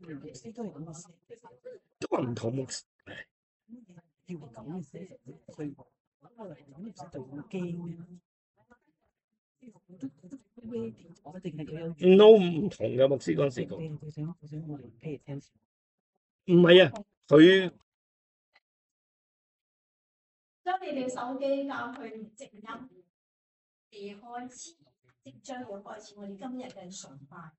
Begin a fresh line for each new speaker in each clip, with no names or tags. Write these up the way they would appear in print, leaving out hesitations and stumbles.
都話唔同牧師，
要咁嘅寫佢咁唔使對我驚我定係佢有
no 唔同嘅牧師嗰陣時講，
佢想我哋 pay attention。
唔係啊，佢
將你哋手機校去靜音，你開始，即將要開始我哋今日嘅崇拜。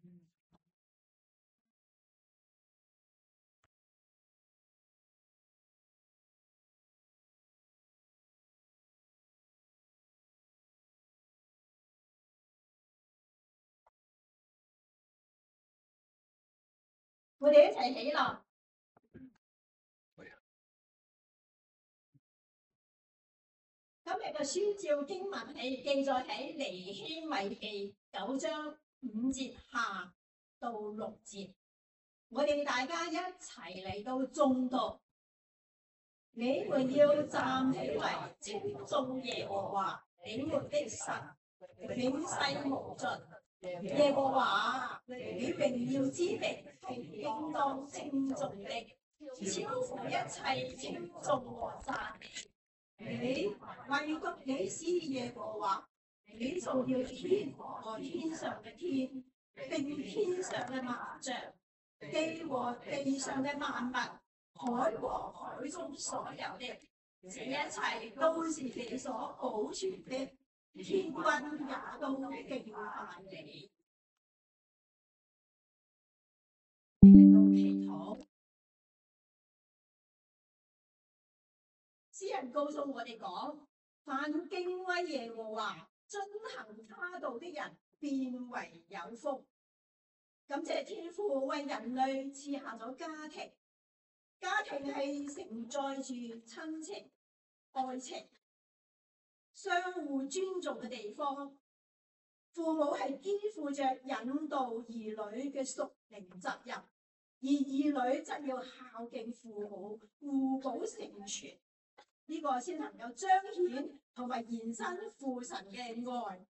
我哋一齊起立。今日嘅宣召經文係記載喺尼希米記9章5節下到6節，我哋大家一齊嚟到誦讀。你們要站起嚟稱頌耶和華，你們的神，永世無盡。耶和華，你榮耀之名係應當稱頌的，超乎一切稱頌和讚美。你唯獨你是耶和華，你造了天和天上嘅天，並天上嘅萬象，地和地上嘅萬物，海和海中所有的，這一切都是你所保存的，天軍也都敬拜你。嚟到祈禱，詩人告訴我哋講，凡敬畏耶和華、遵行他道的人，便為有福。感謝天父為人類賜下咗家庭，家庭係承載住親情、愛情、相互尊重嘅地方。父母係肩負着引導兒女嘅屬靈責任，而兒女則要孝敬父母，互補成全。呢個先能夠彰顯同埋延伸父神嘅愛。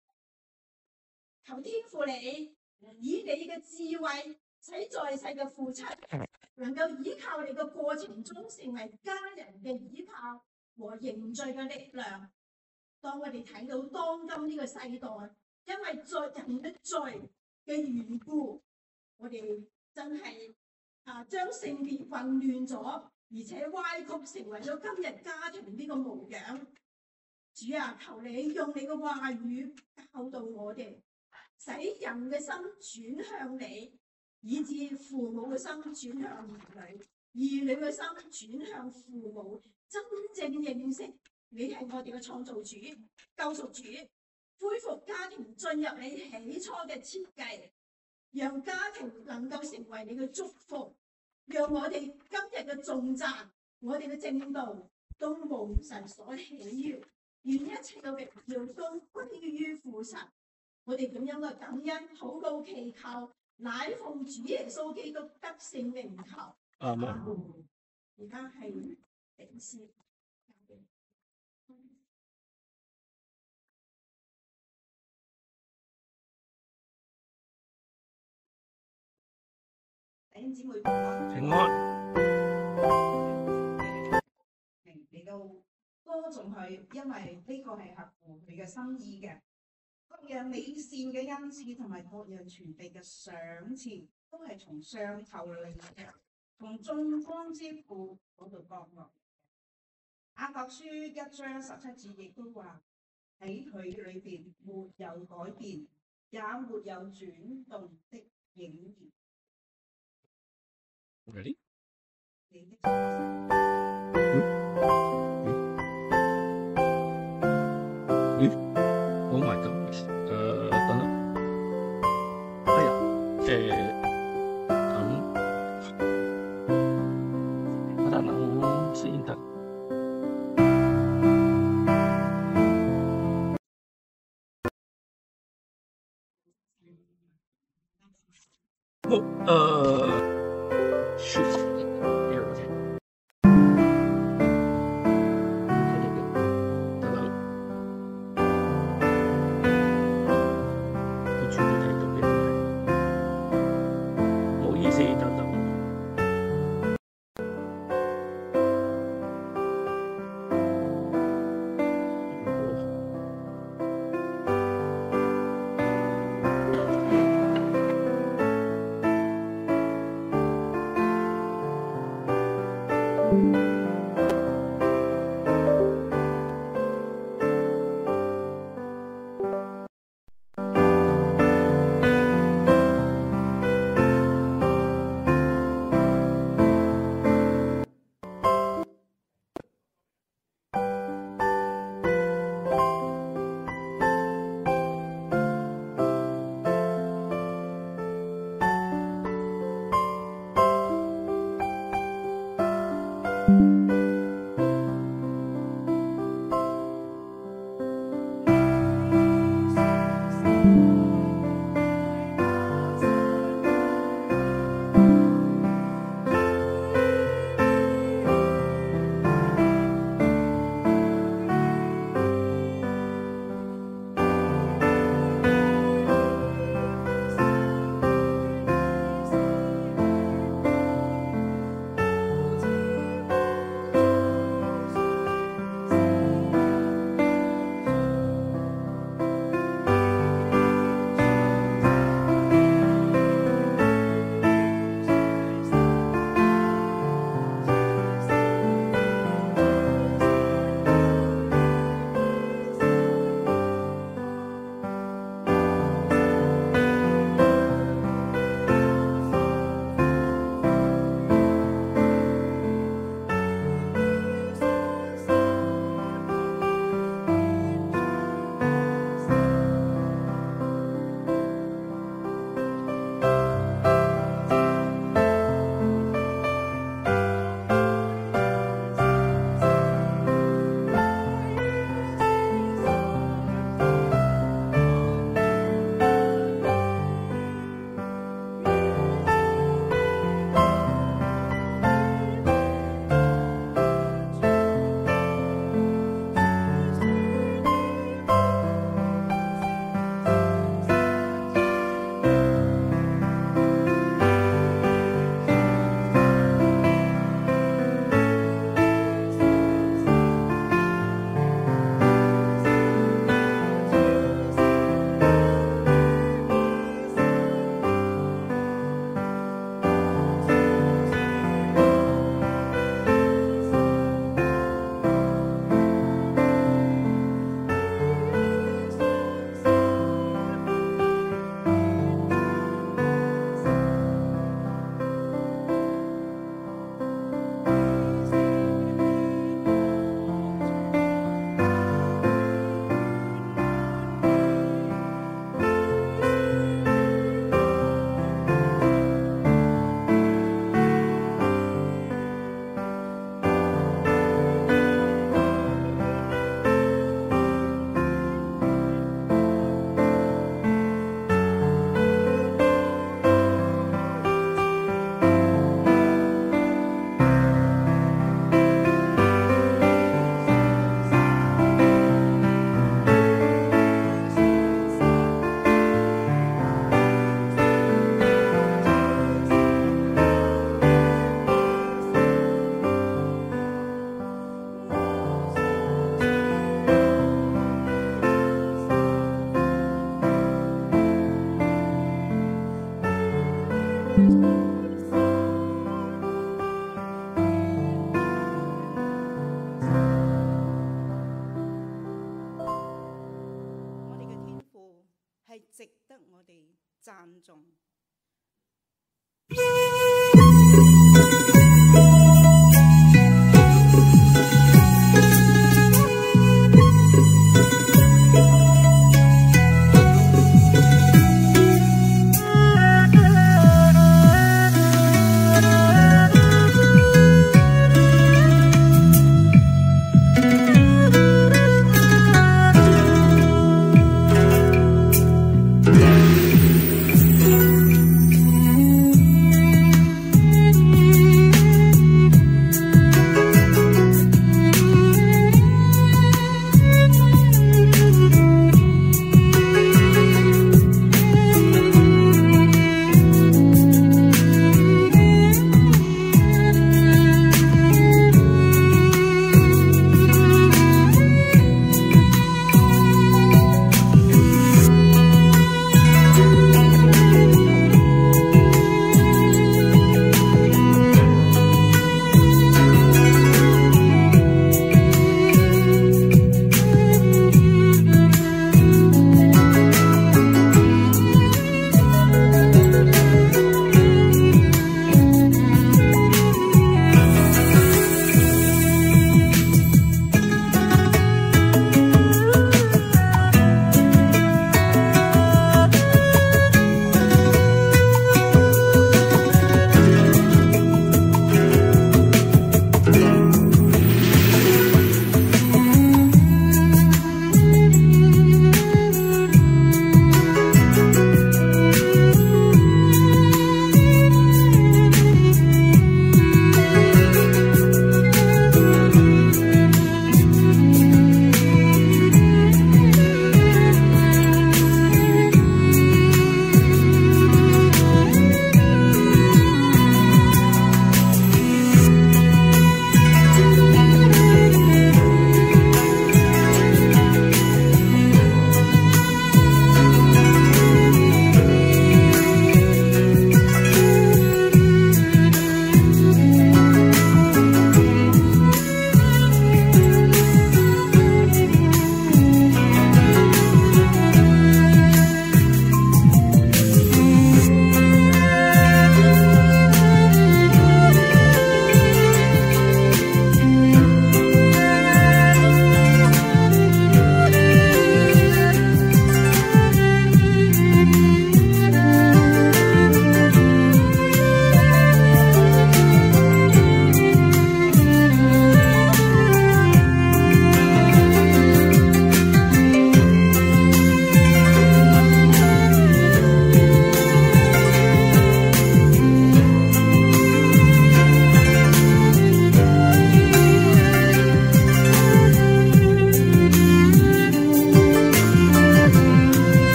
求天父你以你嘅智慧，使在世嘅父親能夠依靠你嘅過程中，成為家人嘅依靠和凝聚嘅力量。當我哋睇到當今呢個世代，因為人嘅罪嘅緣故，我哋真係將性別混亂咗，而且歪曲成為咗今日家庭呢個模樣。主啊，求你用你嘅話語教導我哋，使人嘅心轉向你，以致父母嘅心轉向兒女，兒女嘅心轉向父母，真正認識你係我哋嘅創造主、救贖主，恢復家庭進入你起初嘅設計，讓家庭能夠成為你嘅祝福，讓我哋今日嘅頌讚、我哋嘅正道都蒙神所喜悅，願一切嘅榮耀都歸於父神。我哋咁樣嘅感恩禱告祈求，乃奉主耶穌基督得勝名求。
阿門。
而家係領詩。弟兄姊妹平安，嚟到歌頌佢，因為呢個係合乎佢嘅心意嘅。各樣美善嘅恩賜同埋各樣全備嘅賞賜，都係從上頭嚟嘅，從眾光之父嗰度降落。雅各書1章17節亦都話，喺佢裏邊沒有改變，也沒有轉動的影兒。
Ready? Oh my god！ 等等，哎呀，等先得。
you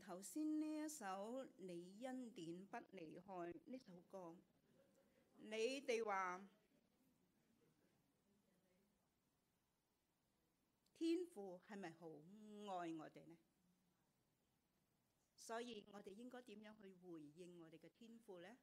頭先呢一首《你恩典不離開》呢首歌，你哋話天父係咪好愛我哋呢？所以我哋應該點樣去回應我哋嘅天父呢？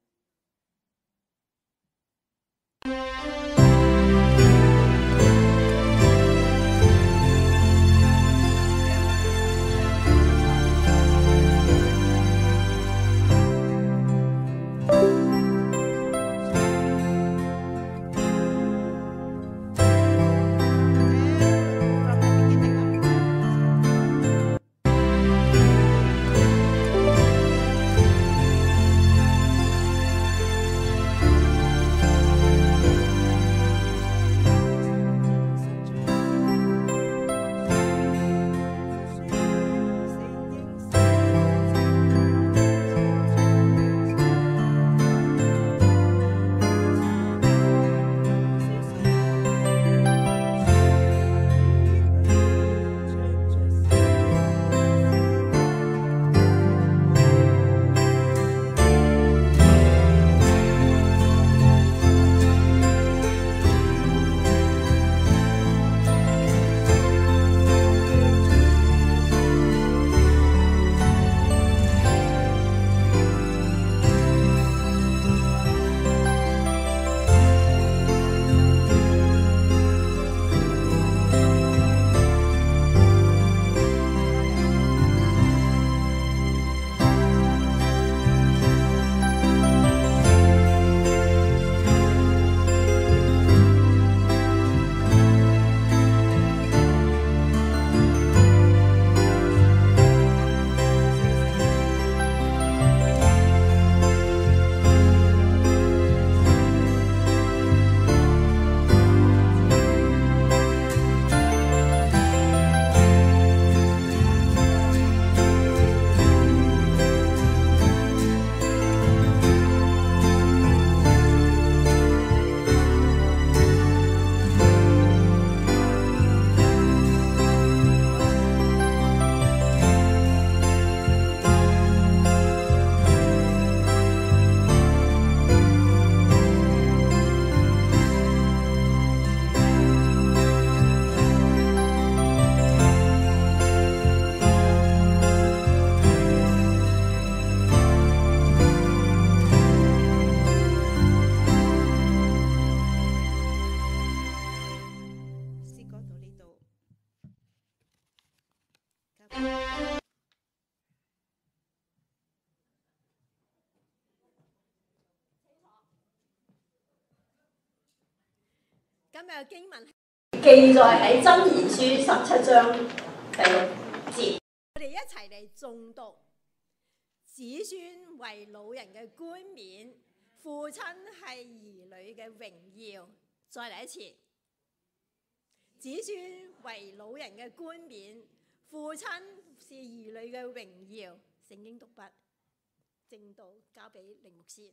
今日嘅經文記載喺箴言書17章第6節，我哋一齊嚟誦讀。子孫為老人嘅冠冕，父親係兒女嘅榮耀。再嚟一次，子孫為老人嘅冠冕，父親是兒女嘅榮耀。聖經讀畢，正道交俾靈牧師。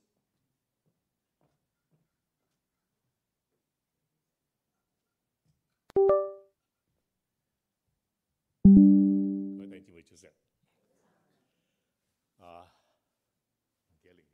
各位弟兄姊妹早晨。唔記得你。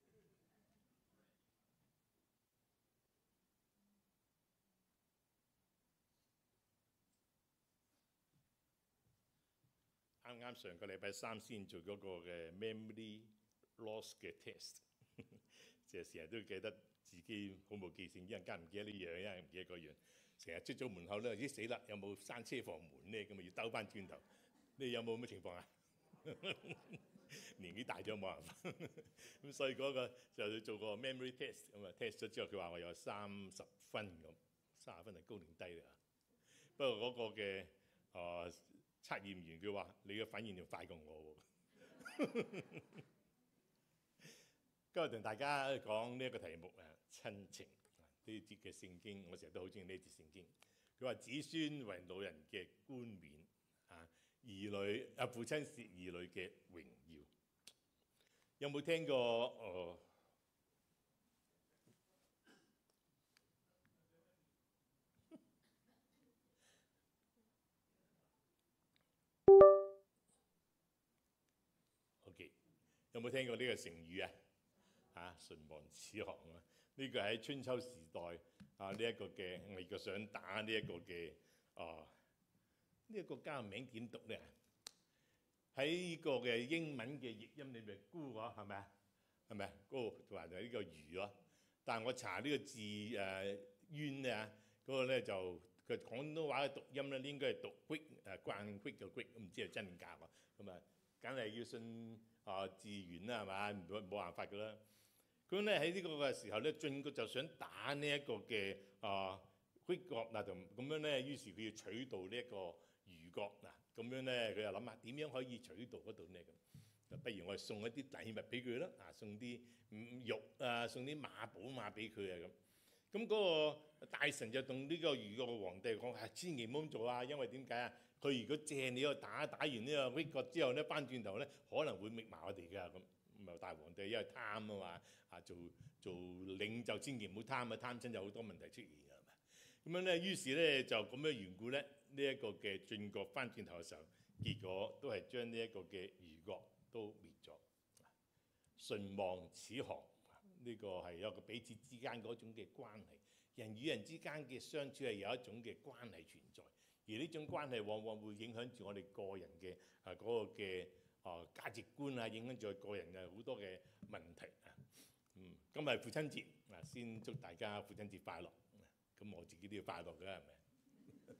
啱上個禮拜三先做嗰個嘅 memory loss 嘅 test， 即係成日都記得自己好冇記性，一陣間唔記得呢樣，一陣唔記得嗰樣。成日出咗門口咧，咦死啦！有冇閂車房門咧？咁啊要兜翻轉頭。你有冇咁嘅情況啊？年紀大咗冇辦法，咁所以嗰個就要做個 memory test， 咁啊 test 咗之後，佢話我有30分咁，30分係高定低啦。不過嗰個嘅測驗員佢話你嘅反應要快過我喎。今日同大家講呢一個題目啊，親情。呢節嘅聖經，我成日都好中意呢節聖經。佢話子孫為老人嘅冠冕，兒女父親是兒女嘅榮耀。有冇聽過記。有冇聽過呢個成語啊？唇亡齒寒啊！呢個喺春秋時代呢一個嘅魏國想打呢一個嘅呢個國家嘅名點讀咧？喺呢個嘅英文嘅譯音裏面孤喎，係咪啊？係咪啊？孤同埋就係呢個魚咯。但係我查呢個字淵咧嗰個咧就佢廣東話嘅讀音咧應該係讀 quick 慣 quick 嘅 quick， 唔知係真假喎。咁啊，梗係要信自然啦，係嘛？冇辦法㗎啦。咁咧喺呢個嘅時候咧，晉國就想打呢一個嘅虢國嗱，同咁樣咧，於是佢要取道呢一個虞國嗱，咁樣咧佢又諗下點樣可以取道嗰度咧咁，不如我哋送一啲禮物俾佢啦，送啲肉送啲馬寶馬俾佢啊咁。咁嗰個大臣就同呢個虞國嘅皇帝講：千祈唔好咁做啊，因為點解啊？佢如果借你去打完呢個虢國之後咧，翻轉頭咧可能會滅埋我哋㗎咁。咁啊，大皇帝因為貪啊嘛，做領袖千祈唔好貪啊，貪親有好多問題出現㗎，係咪？咁樣咧，於是咧就咁嘅緣故咧，呢一個嘅晉國翻轉頭嘅時候，結果都係將呢一個嘅虞國都滅咗。唇亡齒寒，呢個係有個彼此之間嗰種嘅關係，人與人之間嘅相處係有一種嘅關係存在，而呢種關係往往會影響住我哋個人嘅嗰個嘅價值觀啊，影響住個人嘅好多嘅問題啊。今日父親節先祝大家父親節快樂。咁我自己都要快樂㗎，係咪？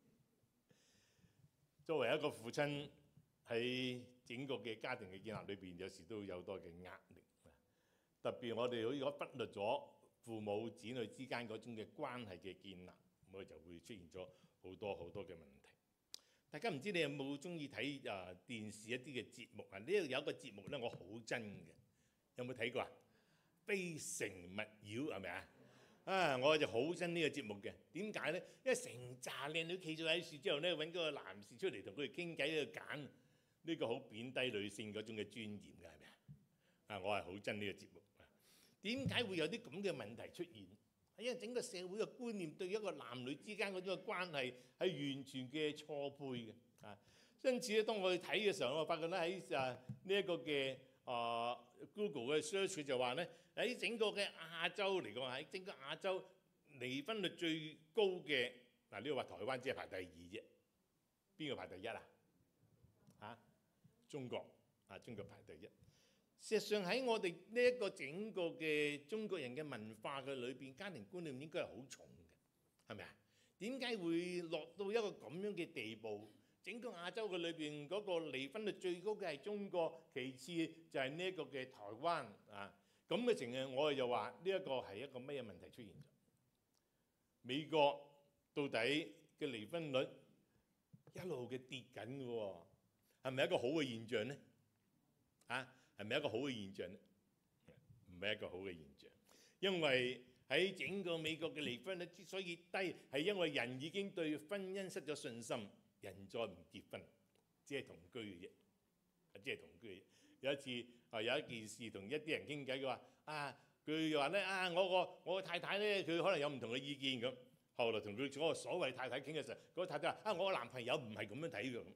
作為一個父親，喺整個嘅家庭嘅建立裏邊，有時都有好多嘅壓力。特別我哋如果忽略咗父母子女之間嗰種嘅關係嘅建立，咁就會出現咗好多好多嘅問題。大家唔知你有冇中意睇電視一啲嘅節目啊？呢度有一個節目咧，我好憎嘅，有冇睇過啊？非誠勿擾係咪啊？我就好憎呢個節目嘅。點解咧？因為成紮靚女企咗喺樹之後咧，揾嗰個男士出嚟同佢哋傾偈喺度揀，呢個好貶低女性嗰種嘅尊嚴㗎，係咪啊？我係好憎呢個節目。點解會有啲咁嘅問題出現？因為整個社會嘅觀念對一個男女之間嗰種嘅關係係完全嘅錯配嘅。因此咧，當我去睇嘅時候，我發覺咧喺呢一個嘅Google 嘅 search 就話咧，喺整個嘅亞洲嚟講，喺整個亞洲離婚率最高嘅呢個話台灣只係排第二啫，邊個排第一啊？中國中國排第一。事實上喺我哋呢一個整個嘅中國人嘅文化嘅裏邊，家庭觀念應該係好重嘅，係咪啊？點解會落到一個咁樣嘅地步？整個亞洲嘅裏邊嗰個離婚率最高嘅係中國，其次就係呢一個嘅台灣咁嘅情形，我哋就話呢一個係一個咩問題出現咗？美國到底嘅離婚率一路嘅跌緊嘅喎，係咪一個好嘅現象呢？係咪一個好嘅現象呢？唔係一個好嘅現象，因為喺整個美國嘅離婚率之所以低，係因為人已經對婚姻失咗信心，人再唔結婚，只係同居嘅啫，只係同居嘅啫。有一次有一件事同一啲人傾偈，佢話佢話咧我個太太咧，佢可能有唔同嘅意見咁。後來同佢嗰個所謂太太傾嘅時候，嗰個太太話我個男朋友唔係咁樣睇嘅。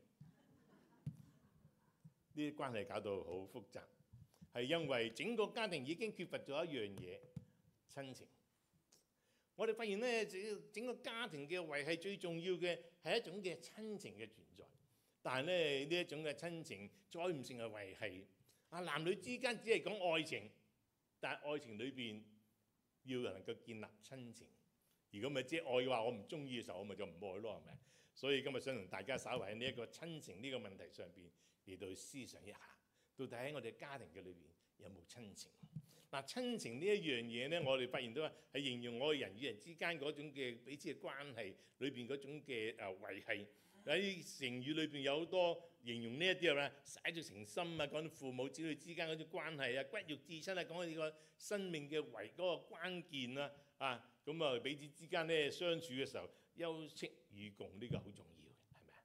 呢啲關係搞到好複雜，係因為整個家庭已經缺乏咗一樣嘢，親情。我哋發現咧，整個家庭嘅維繫最重要嘅係一種嘅親情嘅存在。但係咧，呢一種嘅親情再唔成為維繫。男女之間只係講愛情，但係愛情裏邊要能夠建立親情。如果咪即係愛嘅話，我唔中意嘅時候，我咪就唔愛咯，係咪？所以今日想同大家稍為喺呢一個親情呢個問題上邊嚟到思想一下，到底喺我哋家庭嘅裏邊有冇親情？親情呢一樣嘢咧，我哋發現到係形容我哋人與人之間嗰種嘅彼此嘅關係裏邊嗰種嘅維繫。喺成語裏邊有好多形容呢一啲啊，寫住誠心啊，講到父母子女之間嗰種關係啊，骨肉至親啊，講到個生命嘅嗰個關鍵啊，咁啊彼此之間咧相處嘅時候，休戚與共呢個好重要嘅，係咪啊？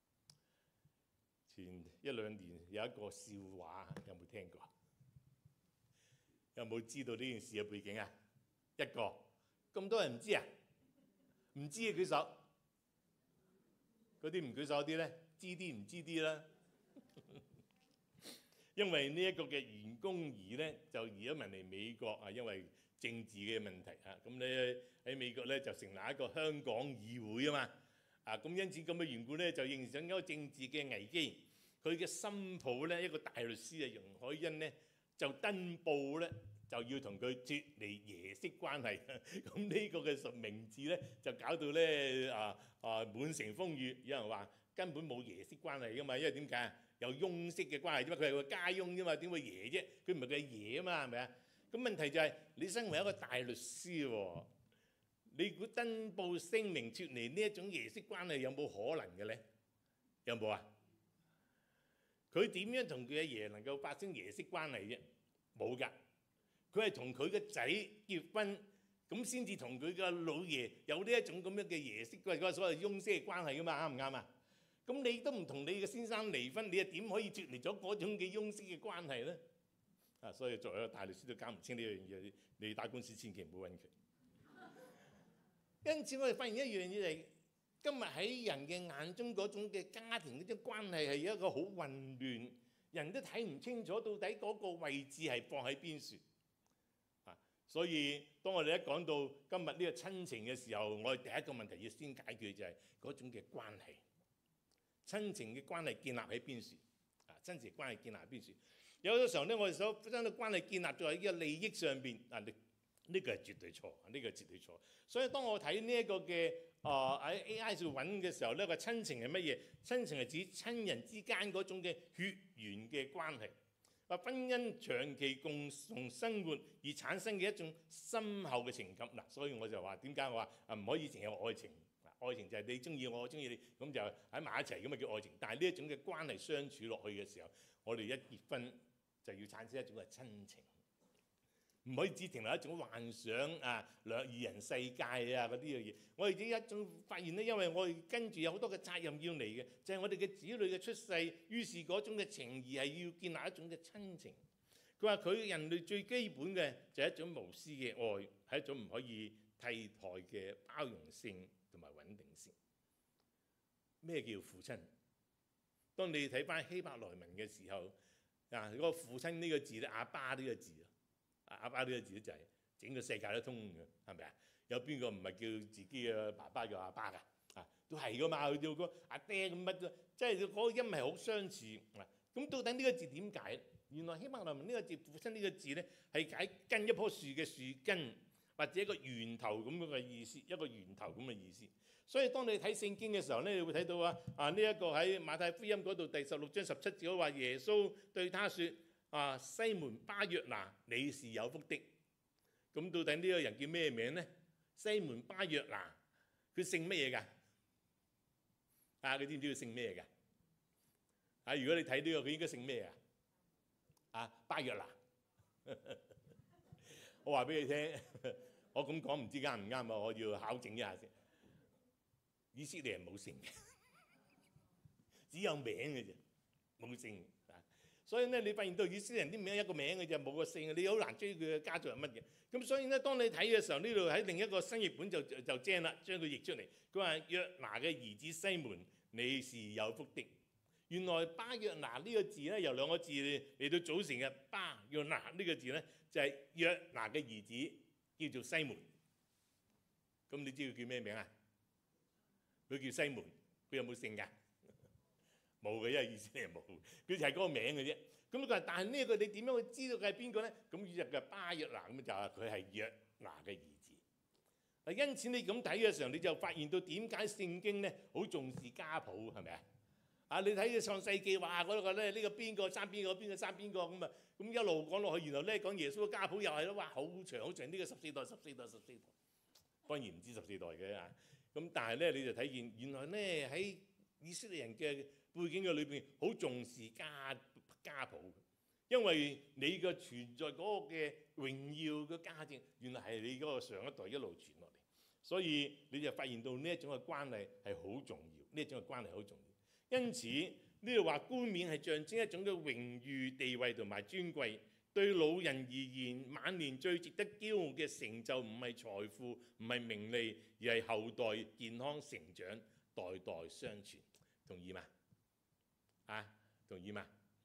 前一兩年有一個笑話，有冇聽過？有冇知道呢件事嘅背景啊？一個咁多人唔知啊？唔知嘅舉手。嗰啲唔舉手啲咧，知啲唔知啲啦。 因為呢一個嘅袁弓夷咧就移咗民嚟美國啊，因為政治嘅問題啊，咁咧喺美國咧就成立一個香港議會啊嘛，啊咁因此咁嘅緣故咧就形成一個政治嘅危機。佢嘅新抱咧一個大律師啊容海恩咧就登報咧就要同佢脫離爺媳關係，咁呢個嘅名字咧就搞到咧滿城風雨，有人話根本冇爺媳關係噶嘛，因為點解啊？有翁媳嘅關係啫嘛，佢係個家翁啫嘛，點會爺啫？佢唔係佢爺啊嘛，係咪啊？咁問題就係、你身為一個大律師喎，你估登報聲明脫離呢一種爺媳關係有冇可能嘅咧？有冇啊？佢點樣同佢阿爺能夠發生爺媳關係啫？冇㗎，佢係同佢個仔結婚，咁先至同佢個老爺有呢一種咁樣嘅爺媳，嗰個所謂翁媳嘅關係㗎嘛，啱唔啱啊？咁你都唔同你嘅先生離婚，你又點可以脫離咗嗰種嘅翁媳嘅關係咧？啊，所以作為一個大律師都搞唔清呢樣嘢，你打官司千祈唔好揾佢。因此我哋發現一樣嘢就係，今日喺人嘅眼中嗰種嘅家庭嗰種關係係一個好混亂，人都睇唔清楚到底嗰個位置係放喺邊處。啊，所以當我哋一講到今日呢個親情嘅時候，我哋第一個問題要先解決就係嗰種嘅關係。親情嘅關係建立喺邊處？啊，親情關係建立喺邊處？有嘅時候咧，我哋所將個關係建立咗喺呢個利益上邊，啊，呢個係絕對錯，呢個係絕對錯。所以當我睇呢一個嘅喺 AI 度揾嘅時候呢，個親情係乜嘢？親情係指親人之間嗰種嘅血緣嘅關係，話婚姻長期共同生活而產生嘅一種深厚嘅情感。嗱，所以我就話點解我話唔可以淨係愛情？愛情就係你中意我，我中意你，咁就喺埋一齊咁啊叫愛情。但係呢一種嘅關係相處落去嘅時候，我哋一結婚就要產生一種嘅親情，唔可以只停留一種幻想啊，二人世界啊嗰啲嘅嘢。我哋呢一種發現咧，因為我哋跟住有好多嘅責任要嚟嘅，就係我哋嘅子女嘅出世，於是嗰種嘅情義係要建立一種嘅親情。佢話佢人類最基本嘅就係一種無私嘅愛，係一種唔可以替代嘅包容性同埋穩定性。咩叫父親？當你睇翻希伯來文嘅時候，啊，嗰個父親呢個字咧，阿爸呢個字啊，阿爸呢個字咧就係整個世界都通嘅，係咪啊？有邊個唔係叫自己嘅爸爸叫阿爸㗎？啊，都係㗎嘛，佢叫個阿爹咁乜嘅，即係嗰個音係好相似。咁到底呢個字點解？原來希伯來文呢個字父親呢個字咧係解根一棵樹嘅樹根，或者一個源頭咁樣嘅意思，一個源頭咁嘅意思。所以當你睇聖經嘅時候咧，你會睇到呢一個喺馬太福音嗰度第16章17節話，耶穌對他說：西門巴約拿，你是有福的。咁到底呢個人叫咩名咧？西門巴約拿，佢姓乜嘢㗎？佢知唔知佢姓咩㗎？如果你睇呢個，佢應該姓咩啊？巴約拿。我話俾你聽，我咁講唔知啱唔啱啊？我要考證一下先。以色列人冇姓嘅，只有名嘅啫，冇姓。所以咧，你發現到以色列人啲名一個名嘅啫，冇個姓，你好難追佢嘅家族係乜嘢。咁所以咧，當你睇嘅時候，呢度喺另一個新譯本就正啦，將佢譯出嚟。佢話約拿嘅兒子西門，你是有福的。原來巴約拿呢個字咧，由兩個字嚟到組成嘅。巴約拿呢個字咧，就係約拿嘅兒子叫做西門。咁你知佢叫咩名啊？佢叫西門，佢有冇姓㗎？冇嘅，因為以色列人冇，佢就係嗰個名嘅啫。咁佢話：但係呢個你點樣去知道佢係邊個咧？咁於是嘅巴約拿咁就話佢係約拿嘅兒子。因此你咁睇嘅時候，你就發現到點解聖經咧好重視家譜，係咪啊？你睇嘅創世記話嗰個咧，呢個邊個生邊個，邊個生邊個咁啊？咁一路講落去，然後咧講耶穌嘅家譜又係咯，哇好長好長，呢個14代、14代、14代，當然唔知14代嘅啊。咁但係咧，你就睇見原來咧喺以色列人嘅背景嘅裏邊，好重視家譜，因為你嘅存在嗰個嘅榮耀嘅價值，原來係你嗰個上一代一路傳落嚟，所以你就發現到呢一種嘅關係係好重要，呢一種嘅關係好重要。因此呢度話冠冕係象徵一種嘅榮譽地位同埋尊貴。對老人而言，晚年最值得驕傲嘅成就唔係財富，唔係名利，而係後代健康成長，代代相傳。同意嗎？同意嗎？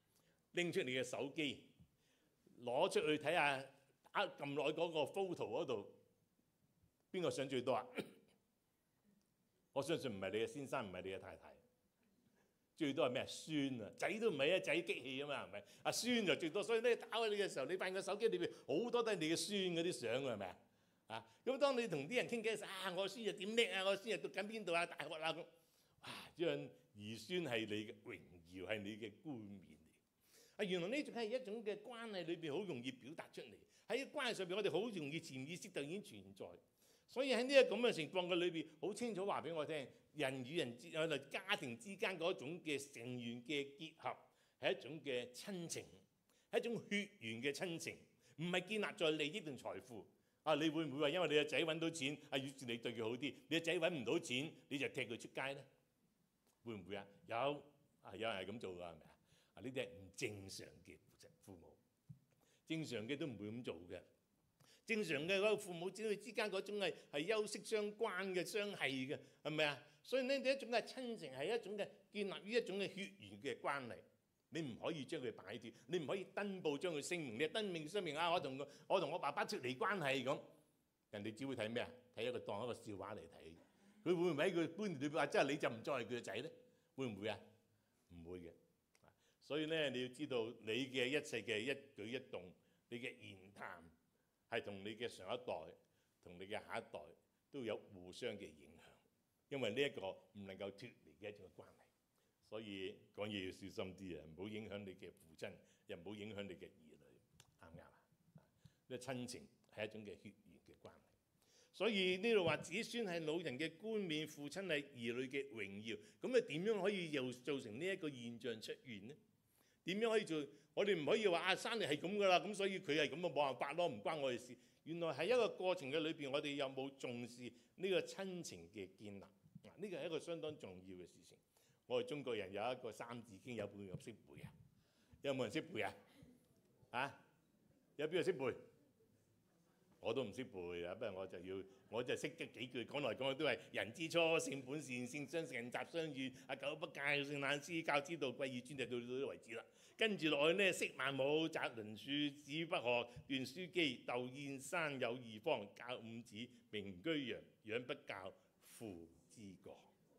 拎出你嘅手機，攞出去睇下，打撳落去嗰個 photo 嗰度，邊個相最多啊？我相信唔係你嘅先生，唔係你嘅太太，最多係咩？孫啊，仔都唔係啊，仔激氣啊嘛，係咪？阿孫就最多，所以咧打開你嘅時候，你發現個手機裏邊好多都係你嘅孫嗰啲相㗎，係咪啊？啊，咁當你同啲人傾偈嘅時候，啊，我孫又點叻啊，我孫又讀緊邊度啊，大學啦咁，哇！將兒孫係你嘅榮耀，係你嘅冠冕嚟。啊，原來呢種係一種嘅關係裏邊好容易表達出嚟，喺關係上邊我哋好容易潛意識就已經存在。所以喺呢一個咁嘅情況嘅裏邊，好清楚話俾我聽，人與人之家庭之間嗰種嘅成員嘅結合係一種嘅親情，係一種血緣嘅親情，唔係建立在利益同財富。啊，你會唔會話因為你個仔揾到錢，啊，於是你對佢好啲；你個仔揾唔到錢，你就踢佢出街咧？會唔會啊？有人係咁做㗎，係咪啊？啊，呢啲係唔正常嘅父母，正常嘅都唔會咁做嘅。正常嘅嗰個父母子女之間嗰種係休戚相關嘅相係嘅，係咪啊？所以呢一種嘅親情係一種嘅建立於一種嘅血緣嘅關係，你唔可以將佢擺脫，你唔可以登報將佢聲明，你登明聲明啊！我同我爸爸脫離關係咁，人哋只會睇咩啊？睇一個當一個笑話嚟睇，佢會唔會喺佢觀念裏邊話，即係你就唔再係佢嘅仔咧？會唔會啊？唔會嘅。所以咧，你要知道你嘅一切嘅一舉一動，你嘅言談，係同你嘅上一代同你嘅下一代都有互相嘅影響，因為呢一個唔能夠脫離嘅一種關係，所以講嘢要小心啲啊，唔好影響你嘅父親，又唔好影響你嘅兒女，啱唔啱啊？呢親情係一種嘅血緣嘅關係，所以呢度話子孫係老人嘅冠冕，父親係兒女嘅榮耀，咁啊點樣可以又造成呢一個現象出現呢？點樣可以做？我哋唔可以話啊，生嚟係咁噶啦，咁所以佢係咁啊，冇辦法咯，唔關我哋事。原來係一個過程嘅裏邊，我哋有冇重視呢個親情嘅建立？嗱，呢個係一個相當重要嘅事情。我哋中國人有一個三字經，有冇人識背啊？有冇人識背啊？啊？有邊個識背？我都唔識背啊，不過我就識得幾句，講來講去都係人之初，性本善，性相近，習相遠。啊，久不屆，性乃施，教之道貴以專，就到呢為止啦。跟住落去呢，昔萬母，擇鄰樹，子不學，斷書機，竇燕山有義方，教五子，名居揚，養不教，父之過。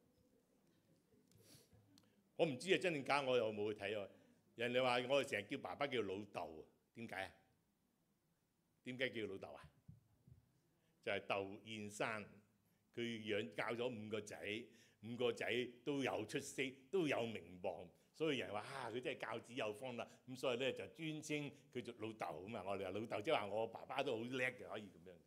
我唔知係真定假，我又冇去睇啊。人哋話我哋成日叫爸爸叫老豆啊，點解啊？點解叫老豆啊？就係竇燕山，佢教咗5個仔，5個仔都有出息，都有名望，所以人話啊，佢真係教子有方啦。咁所以咧就專稱佢做老豆啊嘛。我哋話老豆，即係話我爸爸都好叻嘅，可以咁樣。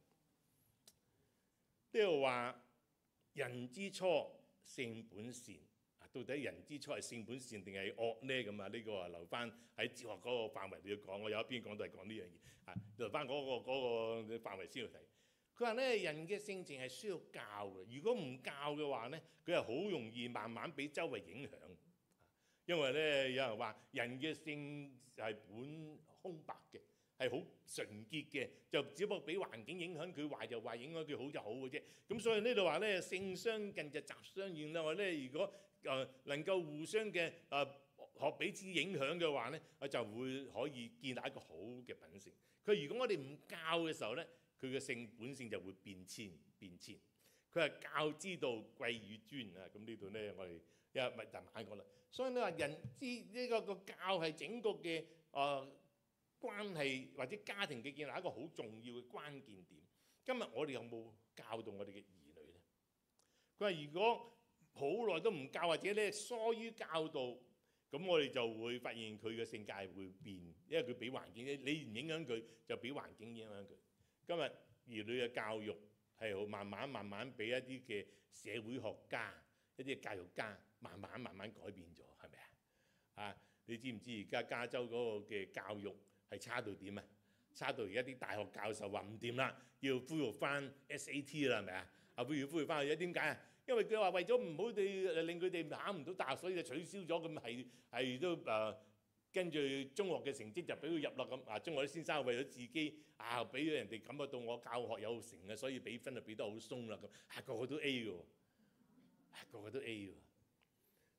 呢度話人之初性本善，到底人之初係性本善定係惡呢？咁啊，呢個啊留翻喺哲學嗰個範圍你要講。我有一篇講都係講呢樣嘢啊，留翻嗰個範圍先去睇。佢話咧，人嘅性情係需要教嘅。如果唔教嘅話咧，佢係好容易慢慢俾周圍影響。因為咧，有人話人嘅性係本空白嘅，係好純潔嘅，就只不過俾環境影響佢，壞就壞，影響佢好就好嘅啫。咁所以呢度話咧，性相近就習相遠啦。話咧，如果能夠互相嘅學彼此影響嘅話咧，就會可以建立一個好嘅品性。佢如果我哋唔教嘅時候咧，佢嘅性本性就會變遷。佢係教之道貴與尊啊！咁呢度咧，我哋一咪就買過啦。所以你話人之呢個教係整個嘅關係或者家庭嘅建立一個好重要嘅關鍵點。今日我哋有冇教導我哋嘅兒女咧？佢話如果好耐都唔教或者咧疏於教導，咁我哋就會發現佢嘅性格會變，因為佢俾環境，你唔影響佢，就俾環境影響佢。今日兒女嘅教育係好慢慢俾一啲嘅社會學家、一啲嘅教育家慢慢改變咗，係咪啊？啊，你知唔知而家加州嗰個嘅教育係差到點啊？差到而家啲大學教授話唔掂啦，要恢復翻 SAT 啦，係咪啊？啊，不如恢復翻去，點解啊？因為佢話為咗唔好令佢哋考唔到大學，所以就取消咗。咁係都跟住中學嘅成績就俾佢入啦咁啊！中學啲先生為咗自己俾咗人哋感覺到我教學有成啊，所以俾分就俾得好鬆啦咁，個個都 A 嘅喎，個個都 A 喎。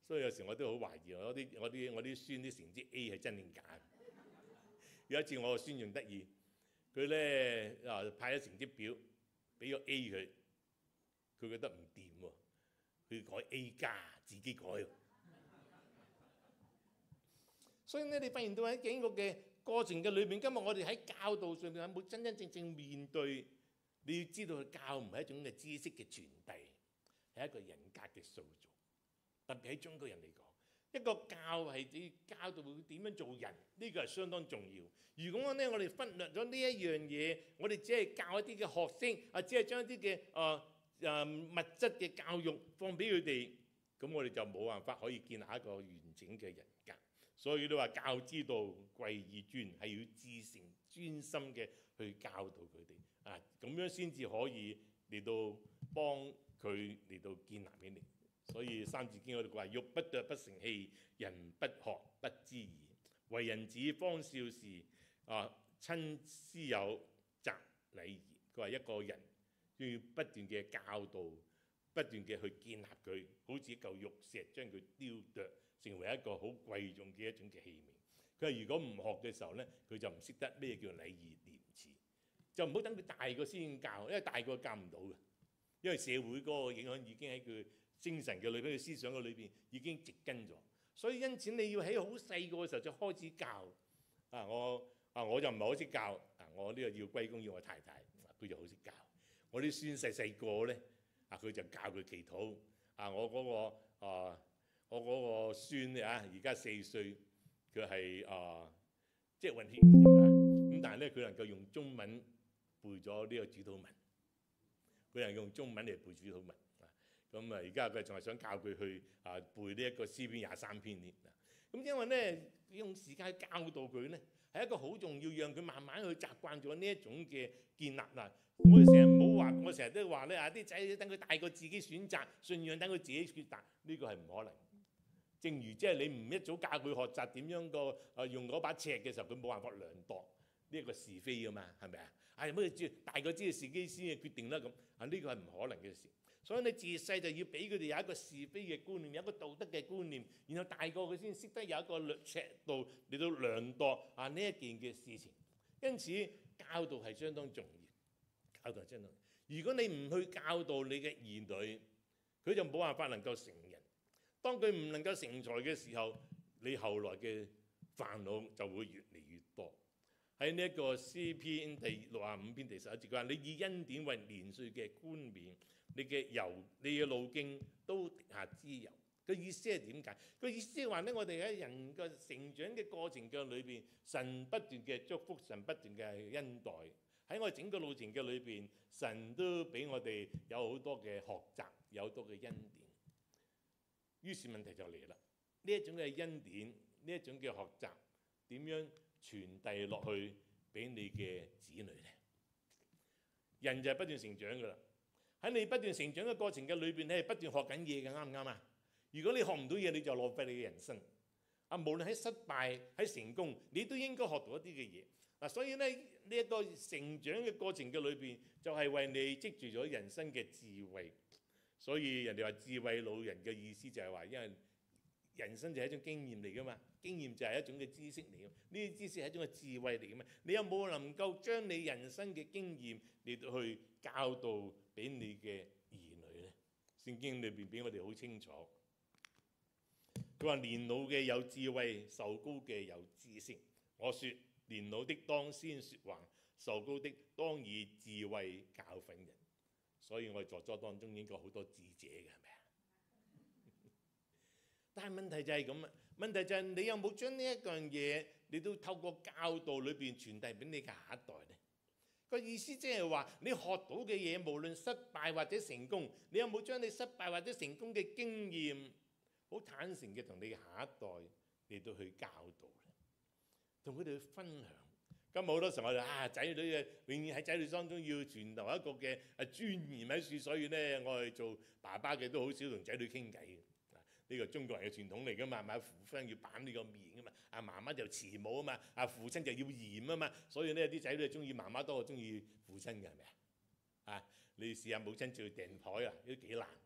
所以有時我都好懷疑我啲孫啲成績 A 係真定假。有一次我個孫仲得意，佢咧派咗成績表，俾個 A 佢，佢覺得唔掂喎，佢改 A 加，自己改喎。所以咧，你發現到喺整個嘅過程嘅裏邊，今日我哋喺教導上面有冇真真正正面對？你要知道，教唔係一種嘅知識嘅傳遞，係一個人格嘅塑造。特別喺中國人嚟講，一個教係你教導佢點樣做人，呢個係相當重要。如果咧我哋忽略咗呢一樣嘢，我哋只係教一啲嘅學識，只係將一啲嘅物質嘅教育放俾佢哋，咁我哋就冇辦法可以建立一個完整嘅人格。所以你話教之道貴以專，係要至誠專心嘅去教導佢哋咁樣先至可以嚟到幫佢嚟到建立起嚟。所以三字經嗰度話：玉不琢不成器，人不學不知義。為人子方少時，親師友擇禮儀。佢話一個人要不斷嘅教導，不斷嘅去建立佢，好似一嚿玉石將佢雕琢成為一個好貴重嘅一種嘅器皿。佢話如果唔學嘅時候咧，佢就唔識得咩叫禮義廉恥，就唔好等佢大個先教，因為大個教唔到嘅，因為社會嗰個影響已經喺佢精神嘅裏邊、佢思想嘅裏邊已經植根咗。所以因此你要喺好細個嘅時候就開始教。我就唔係好識教，我呢個要歸功於我太太，佢就好識教。我啲孫細細個咧，佢就教佢祈禱。我嗰個孫咧而家4歲，佢係即係混血兒嚟㗎。咁但係咧，佢能夠用中文背咗呢個主禱文，佢係用中文嚟背主禱文。咁而家佢仲係想教佢去背呢一個詩篇23篇添。咁因為咧用時間去教導佢咧，係一個好重要，讓佢慢慢去習慣咗呢一種嘅建立嗱。我哋成日唔好話，我成日都話咧啲仔等佢大個自己選擇信仰，等佢自己決定，呢個係唔可能。正如即係你唔一早教佢學習點樣用嗰把尺嘅時候，佢冇辦法量度呢一個是非㗎嘛，係咪啊？乜大個知道自己先決定啦咁呢個係唔可能嘅事。所以你自細就要俾佢哋有一個是非嘅觀念，有一個道德嘅觀念，然後大個佢先識得有一個尺度嚟到量度呢一件嘅事情。因此教導係相當重要，教導係相當重要。如果你唔去教導你嘅兒女，佢就冇辦法能夠成人。當佢唔能夠成才嘅時候，你後來嘅煩惱就會越嚟越多。喺呢一個詩篇第65篇第11節，佢話：你以恩典為年歲嘅冠冕，你嘅路徑都滴下脂油。個意思係點解？個意思係話咧，我哋喺人嘅成長嘅過程嘅裏邊，神不斷嘅祝福，神不斷嘅恩待。喺我哋整個路程嘅裏邊，神都俾我哋有好多嘅學習，有好多嘅恩典。於是問題就嚟啦，呢一種嘅恩典，呢一種嘅學習，點樣傳遞落去俾你嘅子女呢？人就係不斷成長噶啦。喺你不斷成長嘅過程嘅裏邊，你係不斷學緊嘢嘅，啱唔啱啊？如果你學唔到嘢，你就浪費你嘅人生。無論喺失敗喺成功，你都應該學到一啲嘅嘢。所以咧呢一個成長嘅過程嘅裏邊，就係為你積住咗人生嘅智慧。所以人哋話智慧老人嘅意思就係話，因為人生就係一種經驗嚟噶嘛，經驗就係一種嘅知識嚟噶嘛，呢啲知識係一種嘅智慧嚟噶嘛。你有冇能夠將你人生嘅經驗嚟到去教導俾你嘅兒女呢？聖經裏邊俾我哋好清楚，佢話年老嘅有智慧，壽高嘅有知識。我說年老的當先說話，壽高的當以智慧教訓人。所以我哋在座當中應該好多智者嘅，係咪啊？但係問題就係咁啊！問題就係你有冇將呢一樣嘢，你都透過教導裏邊傳遞俾你嘅下一代呢？個意思即係話，你學到嘅嘢，無論失敗或者成功，你有冇將你失敗或者成功嘅經驗，好坦誠嘅同你嘅下一代嚟到去教導咧，同佢哋去分享。咁好多時候我哋仔女嘅永遠喺仔女當中要傳留一個嘅尊嚴喺處，所以咧我哋做爸爸嘅都好少同仔女傾偈嘅。呢個中國人嘅傳統嚟噶嘛，係咪？父親要板呢個面噶嘛，媽媽就慈母啊嘛，父親就要嚴啊嘛，所以咧啲仔女中意媽媽多過中意父親嘅，係咪啊？你試下母親照訂台啊，都幾難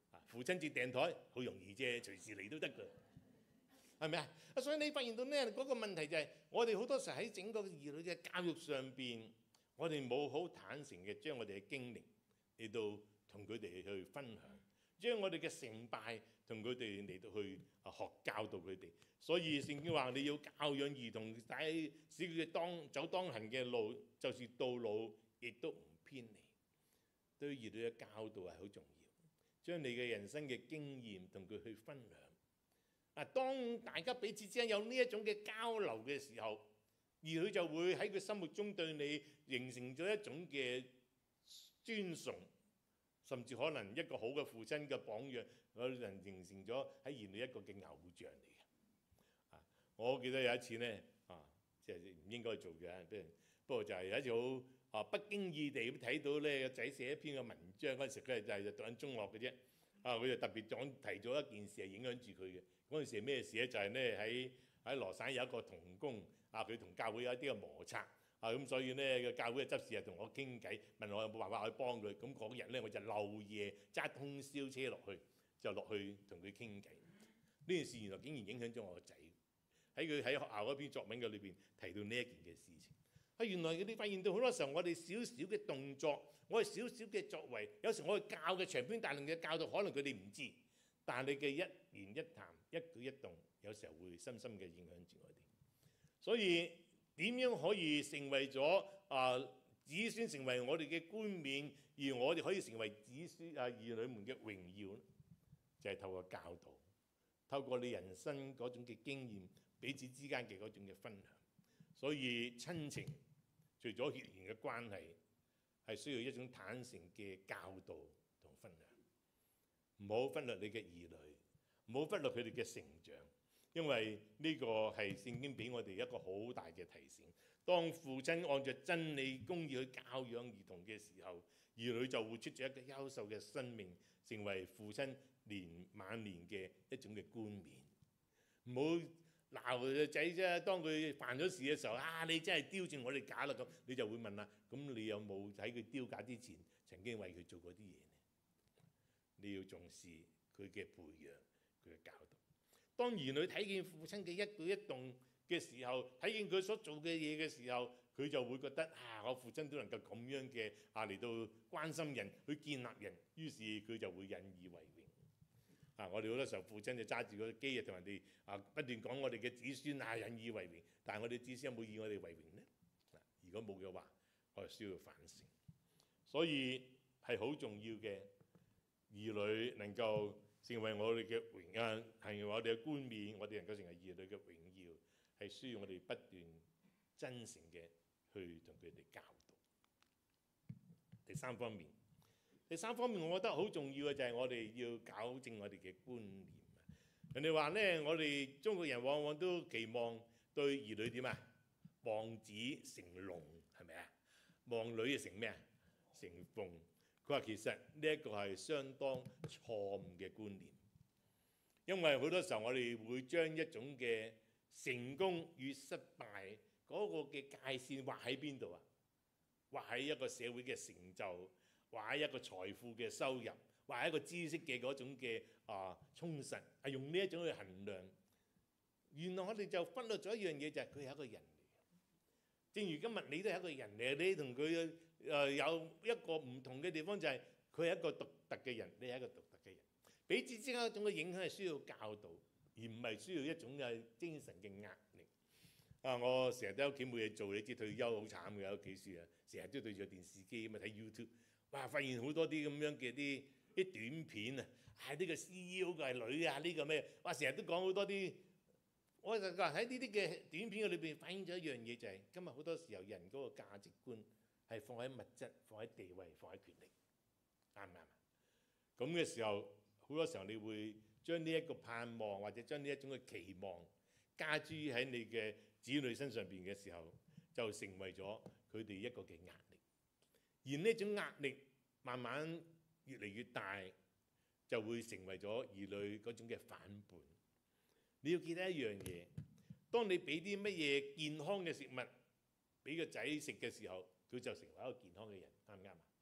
父親節訂台好容易啫，隨時嚟都得㗎，係咪啊？所以你發現到呢嗰個問題就係，我哋好多時候喺整個兒女嘅教育上邊，我哋冇好坦誠嘅將我哋嘅經歷嚟到同佢哋去分享，將我哋嘅成敗同佢哋嚟到去學教導佢哋。所以聖經話你要教養兒童，使佢哋走當行嘅路，就是到老亦都唔偏離。對兒女嘅教導係好重要，將你嘅人生嘅經驗同佢去分享。當大家彼此之間有呢一種嘅交流嘅時候，兒女就會喺佢心目中對你形成咗一種嘅尊崇，甚至可能一個好嘅父親嘅榜樣，可能形成咗喺兒女一個嘅偶像嚟嘅。我記得有一次呢，即係唔應該做嘅，不過就係有一次好不經意地咁睇到呢個仔寫一篇嘅文章，嗰陣時佢就讀緊中學嘅啫，佢就特別提咗一件事係影響住佢嘅。嗰陣時係咩事咧？就係呢喺羅省有一個同工，佢同教會有一啲嘅摩擦，咁所以呢個教會嘅執事係同我傾偈，問我有冇辦法去幫佢。咁嗰日呢，我就漏夜揸通宵車落去，就落去同佢傾偈。呢件事原來竟然影響咗我個仔，喺佢喺學校嗰篇作文嘅裏邊提到呢一件嘅事情。原來你發現到好多時候，我哋少少嘅動作，我哋少少嘅作為，有時我哋教嘅長篇大論嘅教導，可能佢哋唔知，但係你嘅一言一談、一舉一動，有時候會深深嘅影響住我哋。所以點樣可以成為咗子孫成為我哋嘅冠冕，而我哋可以成為子孫兒女們嘅榮耀呢？就係透過教導，透過你人生嗰種嘅經驗，彼此之間嘅嗰種嘅分享。所以親情除咗血緣嘅關係，係需要一種坦誠嘅教導同分享。唔好忽略你嘅兒女，唔好忽略佢哋嘅成長，因為呢個係聖經俾我哋一個好大嘅提醒。當父親按照真理公義去教養兒童嘅時候，兒女就會出咗一個優秀嘅生命，成為父親晚年嘅一種嘅冠冕。唔好鬧個仔啫，當佢犯咗事嘅時候，你真係丟住我哋架啦咁，你就會問啦，咁你有冇喺佢丟架之前曾經為佢做過啲嘢呢？你要重視佢嘅培養，佢嘅教導。當兒女睇見父親嘅一舉一動嘅時候，睇見佢所做嘅嘢嘅時候，佢就會覺得我父親都能夠咁樣嘅嚟到關心人，去建立人，於是佢就會引以為榮。我哋好多時候父親就揸住個機同人哋不斷講我哋嘅子孫引以為榮，但係我哋子孫有冇以我哋為榮呢？如果冇嘅話，我哋需要反省。所以係好重要嘅，兒女能夠成為我哋嘅榮耀，係我哋嘅冠冕，我哋能夠成為兒女嘅榮耀，係需要我哋不斷真誠嘅去同佢哋教導。第三方面，我覺得好重要嘅就係我哋要糾正我哋嘅觀念。人哋話呢，我哋中國人往往都期望對兒女點望子成龍，係咪啊？望女成咩啊？成鳳。佢話其實呢一個係相當錯誤嘅觀念，因為好多時候我哋會將一種嘅成功與失敗嗰個嘅界線畫喺邊度啊？畫喺一個社會嘅成就，畫喺一個財富嘅收入，畫喺一個知識嘅嗰種嘅充實，係用呢一種去衡量。原來我哋就忽略咗一樣嘢，就係佢係一個人嚟。正如今日你都係一個人嚟，你同佢有一個唔同嘅地方，就係佢係一個獨特嘅人，你係一個獨特嘅人。彼此之間一種嘅影響係需要教導，而唔係需要一種嘅精神嘅壓力。我成日都喺屋企冇嘢做，你知退休好慘嘅，喺屋企算啊，成日都對住電視機咁睇 YouTube， 哇！發現好多啲咁樣嘅啲短片啊，呢個 CEO 嘅係女啊，呢個咩？哇！成日都講好多啲。我就話喺呢啲嘅短片嘅裏邊反映咗一樣嘢，就係今日好多時候人嗰個價值觀係放喺物質、放喺地位、放喺權力，啱唔啱啊？咁嘅時候，好多時候你會將呢一個盼望或者將呢一種嘅期望加諸喺你嘅子女身上邊嘅時候，就成為咗佢哋一個嘅壓力。而呢種壓力慢慢越嚟越大，就會成為咗兒女嗰種嘅反叛。你要記得一樣嘢，當你俾啲乜嘢健康嘅食物俾個仔食嘅時候，佢就成為一個健康嘅人，啱唔啱啊？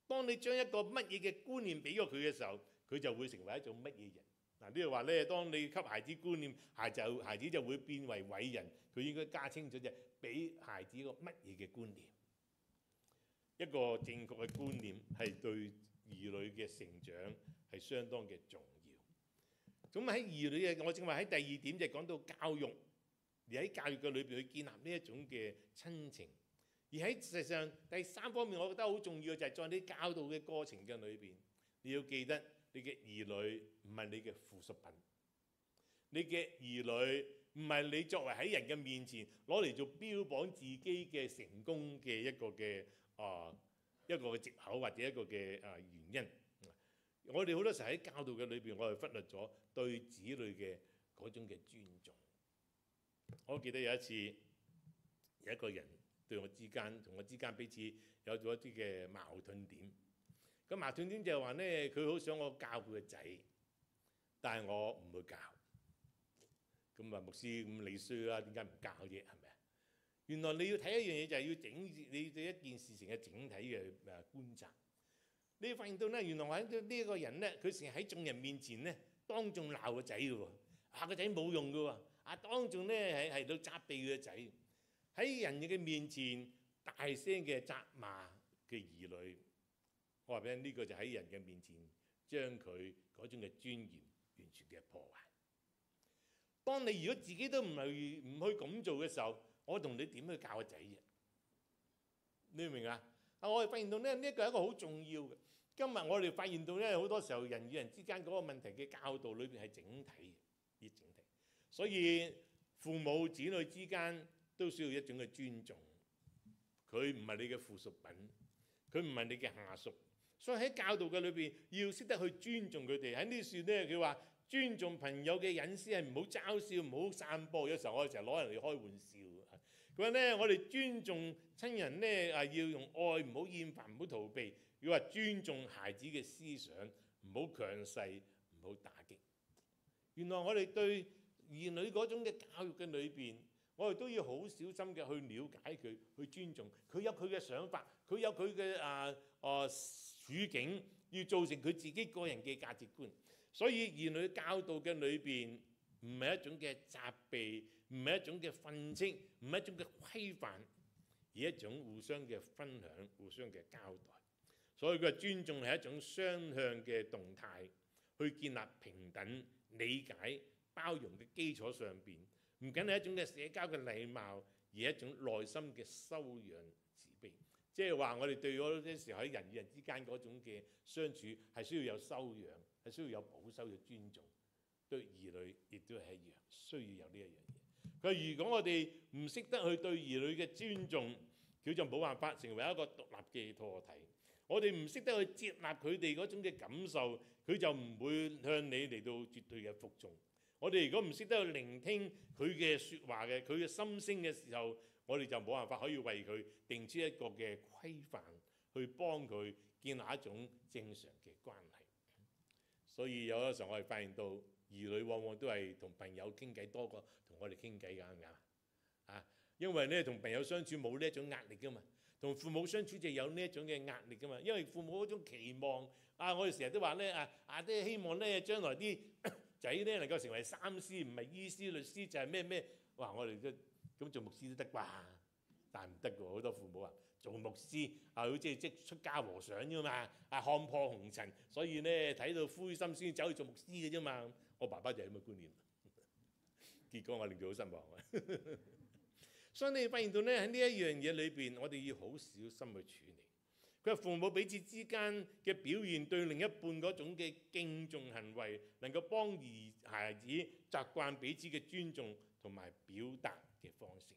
當你將一個乜嘢嘅觀念俾咗佢嘅時候，佢就會成為一種乜嘢人。嗱，呢度話咧，當你給孩子觀念，孩子就會變為偉人。佢應該加清楚啫，俾孩子一個乜嘢嘅觀念，一個正確嘅觀念係對兒女嘅成長係相當嘅重要。咁喺兒女嘅，我正話喺第二點就講到教育，而喺教育嘅裏邊去建立呢一種嘅親情。而喺事實上第三方面，我覺得好重要嘅就係在你教導嘅過程嘅裏邊，你要記得你嘅兒女唔係你嘅附屬品，你嘅兒女唔係你作為喺人嘅面前攞嚟做標榜自己嘅成功嘅一個嘅藉口或者一個嘅原因。我哋好多時候喺教導嘅裏邊，我哋忽略咗對子女嘅嗰種嘅尊重。我記得有一次有一個人對我之間同我之間彼此有咗一啲嘅矛盾點。咁矛盾點就係話咧，佢好想我教佢個仔，但係我唔會教。咁啊，牧師咁你衰啦，點解唔教啫？係咪啊？原來你要睇一樣嘢，就係要你對一件事情嘅整體嘅觀察。你發現到咧，原來話呢個人咧，佢成日喺眾人面前咧，當眾鬧個仔嘅喎，個仔冇用嘅喎，當眾咧係到責備佢個仔，喺人嘅面前大聲嘅責罵嘅兒女。我話俾你聽，呢個就喺人嘅面前將佢嗰種嘅尊嚴完全嘅破壞。當你如果自己都唔去咁做嘅時候，我同你點去教個仔啫？你明唔明啊？我哋發現到咧，呢一個係一個好重要嘅。今日我哋發現到咧，好多時候人與人之間嗰個問題嘅教導裏邊係整體嘅，要整體。所以父母子女之間都需要一種嘅尊重。佢唔係你嘅附屬品，佢唔係你嘅下屬。所以喺教導嘅裏邊，要識得去尊重佢哋。喺呢處咧，佢話尊重朋友嘅隱私係唔好嘲笑，唔好散播。有時候我哋成日攞人嚟開玩笑。佢話咧，我哋尊重親人咧，要用愛，唔好厭煩，唔好逃避。佢話尊重孩子嘅思想，唔好強勢，唔好打擊。原來我哋對兒女嗰種嘅教育嘅裏邊，我哋都要好小心嘅去了解佢，去尊重佢有佢嘅想法，佢有佢嘅處境，要造成佢自己個人嘅價值觀。所以兒女教導嘅裏邊，唔係一種嘅責備，唔係一種嘅訓斥，唔係一種嘅規範，而一種互相嘅分享、互相嘅交代。所以佢話尊重係一種雙向嘅動態，去建立平等、理解、包容嘅基礎上邊，唔僅係一種嘅社交嘅禮貌，而係一種內心嘅修養慈悲。即係話我哋對嗰啲時候喺人與人之間嗰種嘅相處係需要有修養，係需要有保守嘅尊重。對兒女亦都係一樣，需要有呢一樣嘢。佢話如果我哋唔識得去對兒女嘅尊重，佢就冇辦法成為一個獨立嘅個體。我哋唔識得去接納佢哋嗰種嘅感受，佢就唔會向你嚟到絕對嘅服從。我哋如果唔識得去聆聽佢嘅説話嘅，佢嘅心聲嘅時候，我哋就冇辦法可以為佢定出一個嘅規範，去幫佢建立一種正常嘅關係。所以有啲時候我哋發現到兒女往往都係同朋友傾偈多過同我哋傾偈㗎，啱唔啱啊？因為咧同朋友相處冇呢一種壓力㗎嘛。同父母相處就有呢一種嘅壓力噶嘛，因為父母嗰種期望我哋成日都話咧都係希望咧將來啲仔咧能夠成為三師，唔係醫師、律師，就係咩咩。哇！我哋咁做牧師都得啩，但係唔得㗎喎。好多父母話做牧師好似即出家和尚啫嘛，看破紅塵，所以咧睇到灰心先走去做牧師嘅啫嘛。我爸爸就係咁嘅觀念，結果我令佢好失望。所以你發現到咧喺呢一樣嘢裏邊，我哋要好小心去處理。佢話父母彼此之間嘅表現對另一半嗰種嘅敬重行為，能夠幫孩子習慣彼此嘅尊重同埋表達嘅方式。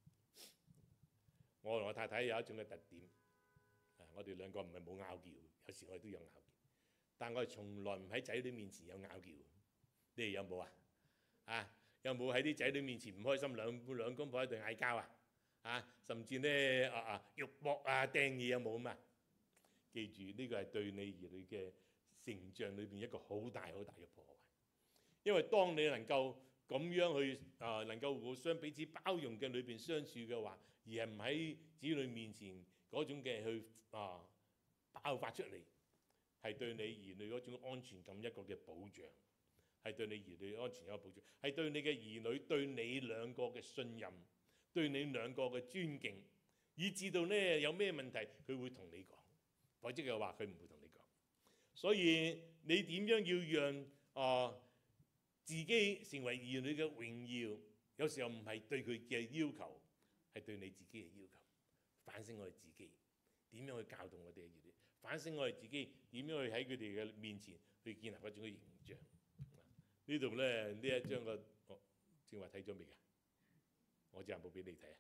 我同我太太有一種嘅特點，我哋兩個唔係冇拗撬，有時我哋都有拗撬，但我哋從來唔喺仔女面前有拗撬。你哋有冇啊？有冇喺啲仔女面前唔開心，兩公婆喺度嗌交甚至咧肉搏掟嘢有冇嘛？記住呢個係對你兒女嘅成長裏邊一個好大好大嘅破壞。因為當你能夠咁樣去能夠互相彼此包容嘅裏邊相處嘅話，而係唔喺子女面前嗰種嘅去霸爆發出嚟，係對你兒女嗰種安全感一個嘅保障，係對你兒女安全一個保障，係對你嘅兒女對你兩個嘅信任，對你兩個嘅尊敬，以至到呢有咩問題佢會同你講，否則嘅話佢唔會同你講。所以你點樣要讓自己成為兒女嘅榮耀？有時候唔係對佢嘅要求，係對你自己嘅要求。反省我哋自己點樣去教導我哋嘅兒女，反省我哋自己點樣去喺佢哋嘅面前去建立一種嘅形象。呢度咧呢一張個正話睇咗未㗎？我就冇俾你睇啊！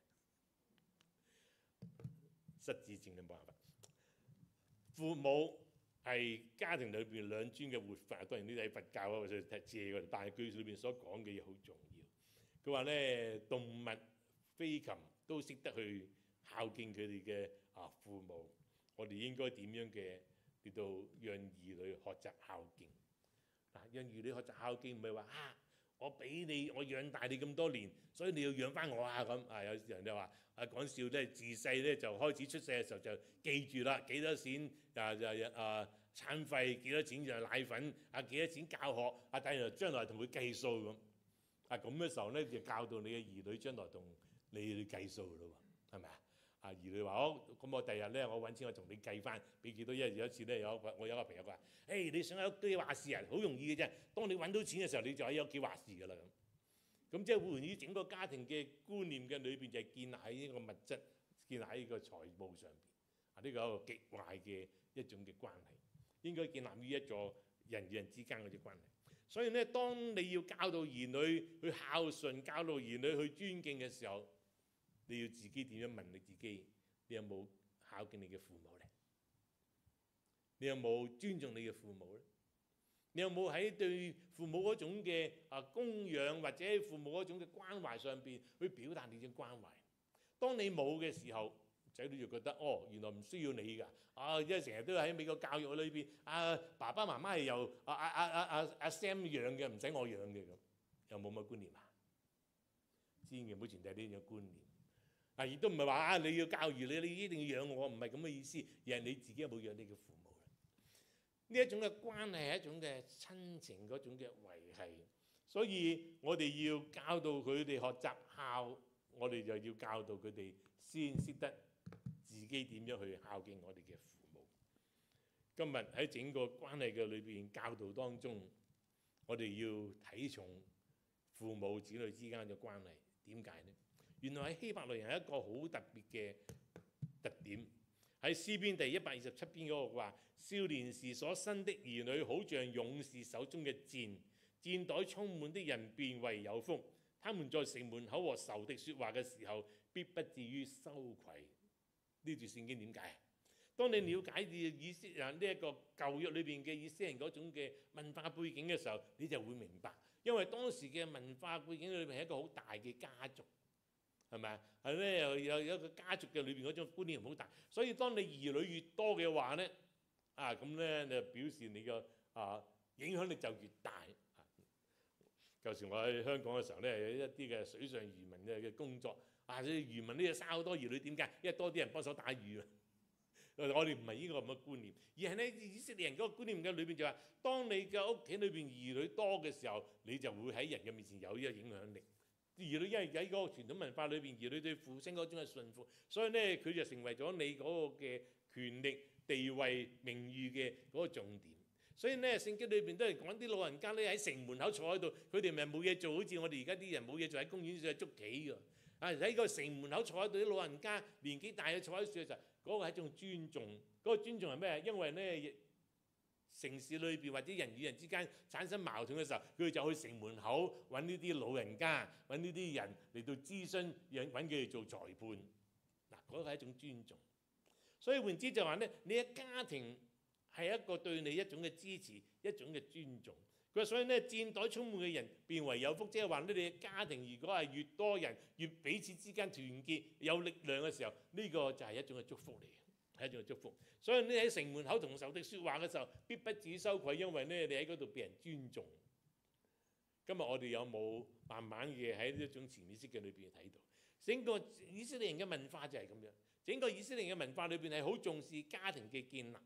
失智症嘅冇辦法。父母係家庭裏邊兩尊嘅活法，當然呢啲係佛教啊，或者借嘅，但係佢裏邊所講嘅嘢好重要。佢話咧，動物、飛禽都識得去孝敬佢哋嘅父母，我哋應該點樣嘅嚟到讓兒女學習孝敬？嗱，讓兒女學習孝敬唔係話我俾你，我養大你咁多年，所以你要養翻我啊咁啊！有人就話講笑咧，自細咧就開始出世嘅時候就記住啦，幾多錢餐費，幾多錢就奶粉，幾多錢教學，第日將來同佢計數咁。咁嘅時候咧，就教導你嘅兒女將來同你去計數咯喎，係咪啊？兒女話好，咁我第日咧，我揾錢我同你計翻，俾幾多？有一次咧，我有一個朋友話：你想喺屋企話事啊，好容易嘅啫。當你揾到錢嘅時候，你就喺屋企話事㗎啦咁。咁即係換於整個家庭嘅觀念嘅裏邊，就係建立喺呢個物質，建立喺呢個財務上邊。呢個係一個極壞嘅一種嘅關係，應該建立於一個人與人之間嗰啲關係。所以咧，當你要教導兒女去孝順，教導兒女去尊敬嘅時候，你要自己點樣問你自己？你有冇孝敬你嘅父母咧？你有冇尊重你嘅父母咧？你有冇喺對父母嗰種嘅供養或者父母嗰種嘅關懷上邊去表達你嘅關懷？當你冇嘅時候，仔女就覺得原來唔需要你㗎。因為成日都喺美國教育裏邊，爸爸媽媽係由阿 Sam 養嘅，唔使我養嘅咁，有冇乜觀念啊？千祈唔好傳遞呢種觀念。亦都唔係話你要教兒女，你一定要養我，唔係咁嘅意思，而係你自己有冇養你嘅父母咧？呢一種嘅關係係一種嘅親情嗰種嘅維繫，所以我哋要教導佢哋學習孝，我哋就要教導佢哋先識得自己點樣去孝敬我哋嘅父母。今日喺整個關係嘅裏邊教導當中，我哋要睇重父母子女之間嘅關係。點解呢？原來喺希伯來人係一個好特別嘅特點。喺詩篇第127篇嗰個話：少年時所生的兒女，好像勇士手中嘅箭，箭袋充滿的人便為有福。他們在城門口和仇敵説話嘅時候，必不至於羞愧。呢段聖經點解？當你了解以色列呢一個舊約裏邊嘅以色列人嗰種嘅文化背景嘅時候，你就會明白，因為當時嘅文化背景裏邊係一個好大嘅家族。係咪啊？係咧，有一個家族嘅裏邊嗰種觀念好大，所以當你兒女越多嘅話咧，咁咧你就表示你個影響力就越大。舊時我喺香港嘅時候咧，有一啲嘅水上漁民嘅工作，啲漁民呢就生好多兒女，點解？因為多啲人幫手打魚啊！我哋唔係呢個咁嘅觀念，而係咧以色列人嗰個觀念嘅裏邊就話，當你嘅屋企裏邊兒女多嘅時候，你就會喺人嘅面前有呢個影響力。兒女因為喺嗰個傳統文化裏邊，兒女對父親嗰種嘅順服，所以咧佢就成為咗你嗰個嘅權力、地位、名譽嘅嗰個重點。所以咧聖經裏邊都係講啲老人家咧喺城門口坐喺度，佢哋咪冇嘢做，好似我哋而家啲人冇嘢做喺公園上捉棋㗎。喺個城門口坐喺度啲老人家年紀大嘅坐喺度嘅時候，嗰個係一種尊重。嗰個尊重係咩？因為咧城市裏邊或者人與人之間產生矛盾嘅時候，佢哋就去城門口揾呢啲老人家，揾呢啲人嚟到諮詢，揾佢哋做裁判。嗰個係一種尊重。所以換言之就話咧，你嘅家庭係一個對你一種嘅支持，一種嘅尊重。佢話所以咧，箭袋充滿嘅人變為有福，即係話咧，你嘅家庭如果係越多人，越彼此之間團結有力量嘅時候，呢個就係一種嘅祝福嚟嘅，係一種嘅祝福。所以你喺城門口同仇敵説話嘅時候，必不至於羞愧，因為咧你喺嗰度被人尊重。今日我哋有冇慢慢嘅喺呢一種潛意識嘅裏邊睇到？整個以色列人嘅文化就係咁樣，整個以色列人嘅文化裏邊係好重視家庭嘅建立，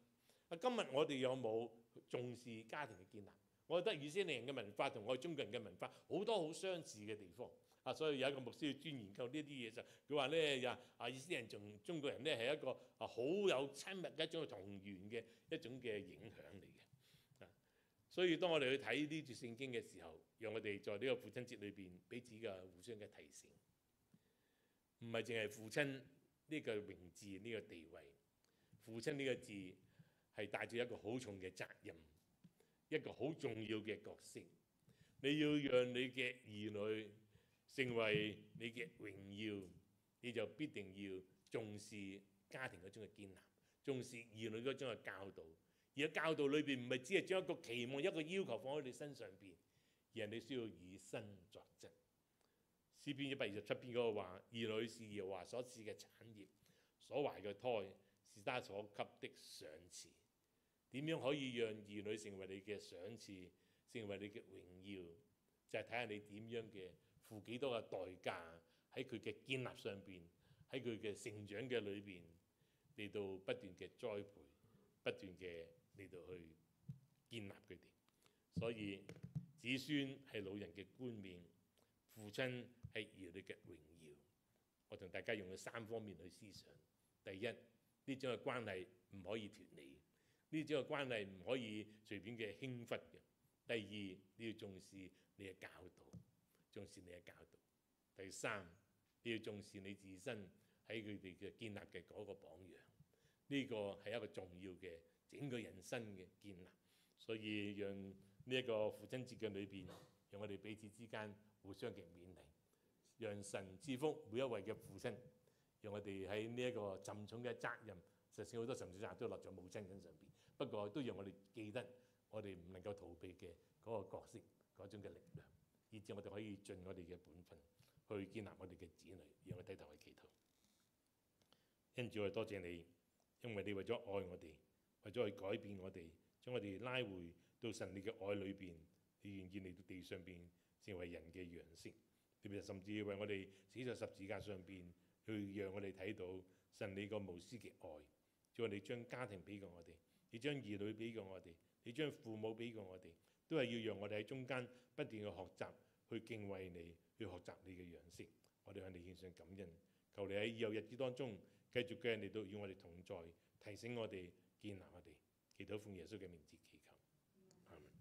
今日我哋有冇重視家庭嘅建立？我覺得以色列人嘅文化同我哋中國人嘅文化好多好相似嘅地方。所以有一個牧師專研究呢啲嘢就，佢話咧以色列人同中國人咧係一個好有親密嘅一種同源嘅一種嘅影響嚟嘅。所以當我哋去睇呢段聖經嘅時候，讓我哋在呢個父親節裏邊彼此嘅互相嘅提醒，唔係淨係父親呢個名字呢個地位，父親呢個字係帶住一個好重嘅責任，一個好重要嘅角色。你要讓你嘅兒女成為你嘅榮耀，你就必定要重視家庭嗰種嘅建立，重視兒女嗰種嘅教導。而喺教導裏邊，唔係只係將一個期望、一個要求放喺你身上邊，而係你需要以身作則。詩篇127篇嗰個話：兒女是耶和華所賜嘅產業，所懷嘅胎是他所給的賞賜。點樣可以讓兒女成為你嘅賞賜，成為你嘅榮耀？就係睇下你點樣嘅付幾多嘅代價喺佢嘅建立上邊，喺佢嘅成長嘅裏邊嚟到不斷嘅栽培，不斷嘅嚟到去建立佢哋。所以子孫係老人嘅冠冕，父親係兒女嘅榮耀。我同大家用咗3方面去思想。第一，呢種嘅關係唔可以脫離，呢種嘅關係唔可以隨便嘅輕忽嘅。第二，你要重視你嘅教導，重視你嘅教導。第三，你要重視你自身喺佢哋嘅建立嘅嗰個榜樣。呢個係一個重要嘅整個人生嘅建立。所以讓呢一個父親節嘅裏邊，讓我哋彼此之間互相嘅勉勵，讓神賜福每一位嘅父親，讓我哋喺呢一個沉重嘅責任，實際好多沉重責任都落在母親身上邊。不過都讓我哋記得，我哋唔能夠逃避嘅嗰個角色嗰種嘅力量，以至我哋可以盡我哋嘅本分去建立我哋嘅子女。讓我低頭去祈禱。因主，我多謝你，因為你為咗愛我哋，為咗去改變我哋，將我哋拉回到神你嘅愛裏邊，你願意嚟到地上邊成為人嘅樣式。特別甚至為我哋死在十字架上邊，去讓我哋睇到神你個無私嘅愛。叫我哋將家庭俾過我哋，你將兒女俾過我哋，你將父母俾過我哋，都係要讓我哋喺中間不斷去學習，去敬畏你，去學習你嘅樣式。我哋向你獻上感恩，求你喺以後日子當中繼續嘅嚟到與我哋同在，提醒我哋，建立我哋。祈禱奉耶穌嘅名字祈求，阿們。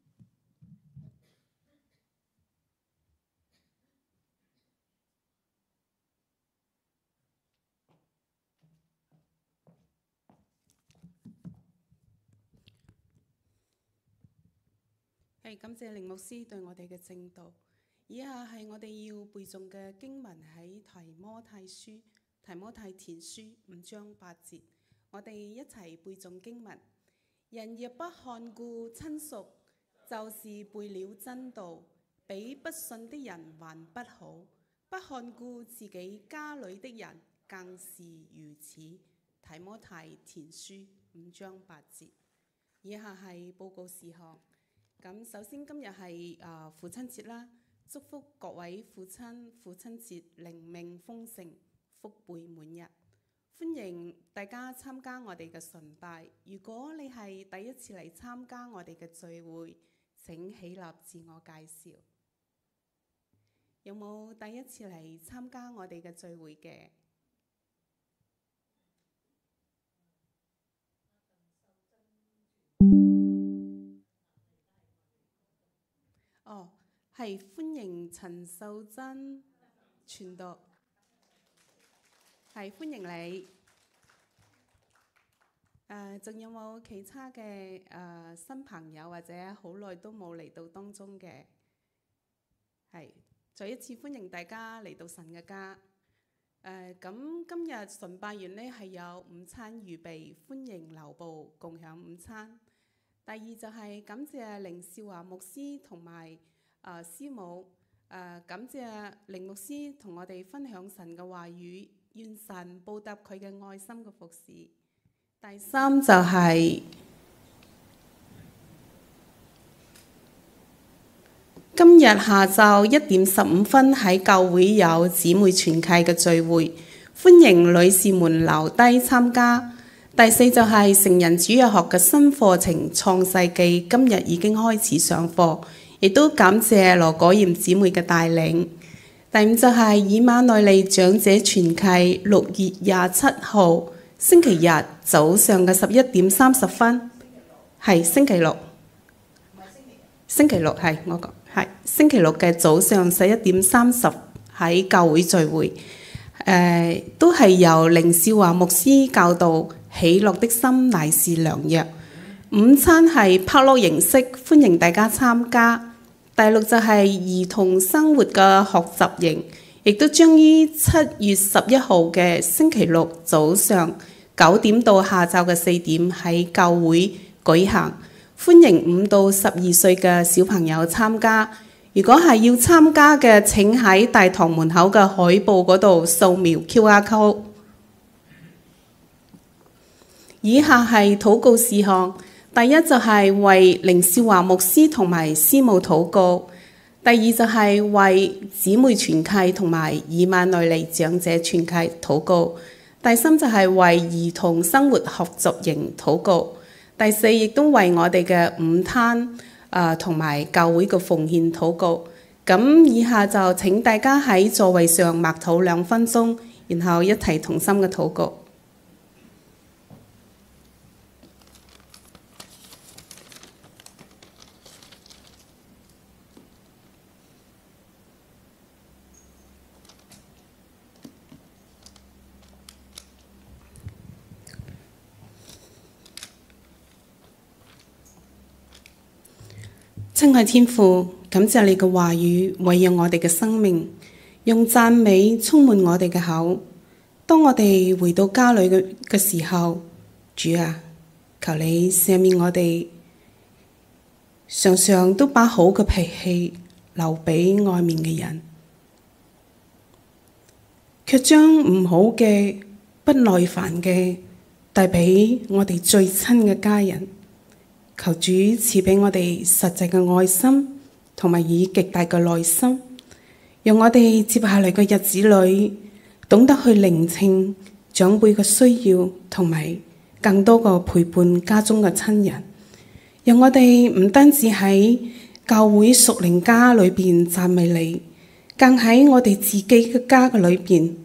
係感謝凌牧師對我哋嘅證道。以下係我哋要背誦嘅經文，喺提摩太前書5章8節。我哋一齊背誦經文。人若不看顧親屬，就是背了真道，比不信的人還不好。不看顧自己家裏的人，更是如此。提摩太前書5章8節。以下係報告事項。咁首先今日係父親節啦，祝福各位父親節靈命豐盛，福貝滿溢。歡迎大家參加我哋嘅崇拜。如果你係第一次嚟參加我哋嘅聚會，請起立自我介紹。有冇第一次嚟參加我哋嘅聚會嘅？哦，係歡迎陳秀珍傳道。係歡迎你。仲有冇其他嘅新朋友或者好耐都冇嚟到當中嘅？係，再一次歡迎大家嚟到神嘅家。咁今日崇拜完呢係有午餐預備，歡迎留步共享午餐。第二就係感謝凌少華牧師同埋師母，感謝凌牧師同我哋分享神嘅話語。願神報答佢嘅愛心嘅服侍。第三就係今日下晝1點15分喺教會有姊妹團契嘅聚會，歡迎女士們留低參加。 第4就係成人主日學嘅新課程創世記，今日已經開始上課，亦都感謝羅果賢姊妹嘅帶領。第5就係以馬內利長者傳契6月27號星期日早上嘅11點30分，係星期六。星期六係我講係星期六嘅早上11點30喺教會聚會，都係由凌少華牧師教導喜樂的心乃是良藥。午餐係拍落形式，歡迎大家參加。第6就係兒童生活嘅學習營，亦都將於7月11號嘅星期六早上9點到下晝嘅4點喺教會舉行，歡迎5到12歲嘅小朋友參加。如果係要參加嘅，請喺大堂門口嘅海報嗰度掃描 QR code。以下係禱告事項。第1就係為凌少華牧師同埋師母禱告。第2就係為姊妹傳契同埋以馬內利長者傳契禱告。第3就係為兒童生活學習營禱告。第4亦都為我哋嘅午餐同埋教會嘅奉獻禱告。咁以下就請大家喺座位上默禱2分鐘，然後一齊同心嘅禱告。親愛天父，感謝你嘅話語餵養我哋嘅生命，用讚美充滿我哋嘅口。當我哋回到家裏嘅時候，主啊，求你赦免我哋，常常都把好嘅脾氣留俾外面嘅人，卻將唔好嘅、不耐煩嘅帶俾我哋最親嘅家人。求主賜俾我哋實際嘅愛心，同埋以極大嘅耐心，讓我哋接下嚟嘅日子裏，懂得去聆聽長輩嘅需要，同埋更多嘅陪伴家中嘅親人。讓我哋唔單止喺教會屬靈家裏邊讚美你，更喺我哋自己嘅家嘅裏邊，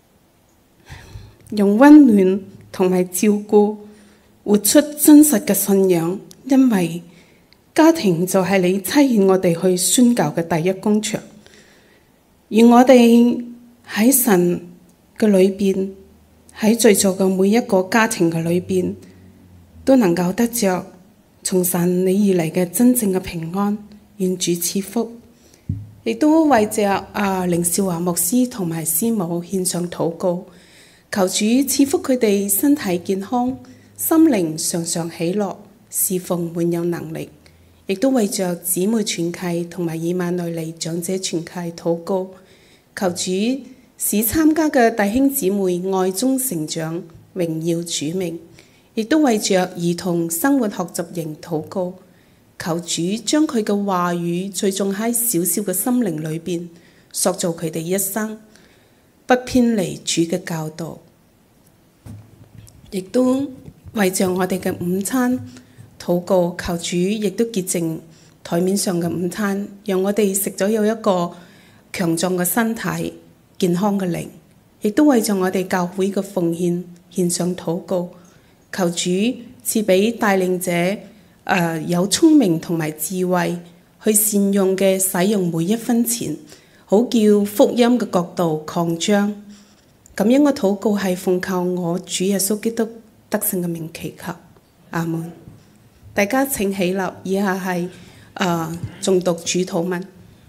用溫暖同埋照顧，活出真實嘅信仰。因為家庭就係你差遣我哋去宣教嘅第一工場，而我哋喺神嘅裏邊，喺在座嘅每一個家庭嘅裏邊，都能夠得着從神你而嚟嘅真正嘅平安。願主賜福，亦都為着凌少華牧師同埋師母獻上禱告，求主賜福佢哋身體健康，心靈常常喜樂，侍奉滿有能力，亦都為着姊妹傳契同埋以馬內利長者傳契禱告，求主使參加嘅弟兄姊妹愛中成長，榮耀主名，亦都為着兒童生活學習營禱告，求主將佢嘅話語最種喺小小嘅心靈裏邊，塑造佢哋一生，不偏離主嘅教導，亦都為着我哋嘅午餐禱告，求主亦都潔淨台面上嘅午餐，讓我哋食咗有一個強壯嘅身體、健康嘅靈，亦都為咗我哋教會嘅奉獻獻上禱告，求主賜俾帶領者有聰明同埋智慧，去善用嘅使用每一分錢，好叫福音嘅國度擴張。咁樣嘅禱告係奉靠我主耶穌基督得勝嘅名祈求，阿門。大家請起立，以下係誦讀主禱文。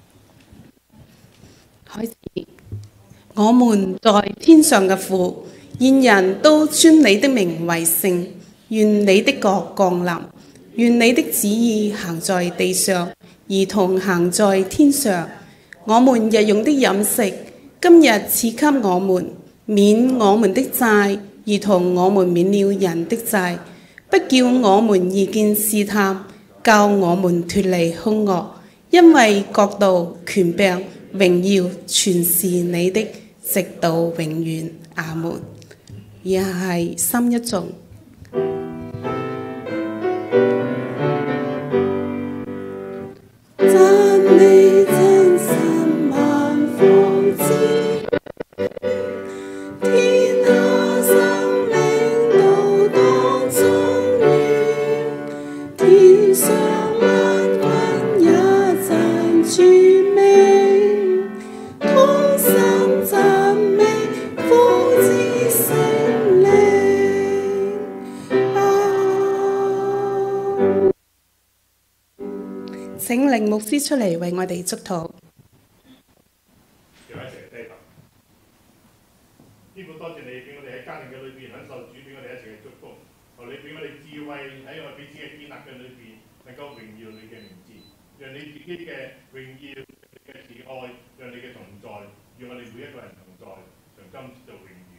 開始，我們在天上嘅父，願人都尊你的名為聖，願你的國降臨，願你的旨意行在地上，如同行在天上。我們日用的飲食，今日賜給我們，免我們的債，如同我們免了人的債。不叫我們遇見試探，教我們脫離兇惡，因為國度、權柄、榮耀全是你的，直到永遠。阿門。以下係心一頌。 你真神萬福之，天下生靈都當中願，天上萬軍也讚主名，同心讚美父子聖靈。請靈牧師出嚟為我哋祝禱。
讓一齊低頭。天父，多謝你俾我哋喺家庭嘅裏邊享受主俾我哋一齊嘅祝福，求你俾我哋智慧喺我哋彼此嘅建立嘅裏邊，能夠榮耀你嘅名字，讓你自己嘅榮耀、你嘅慈愛，讓你嘅同在，與我哋每一個人同在，從今直到永遠。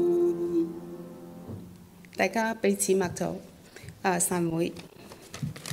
大家彼此默禱，散會。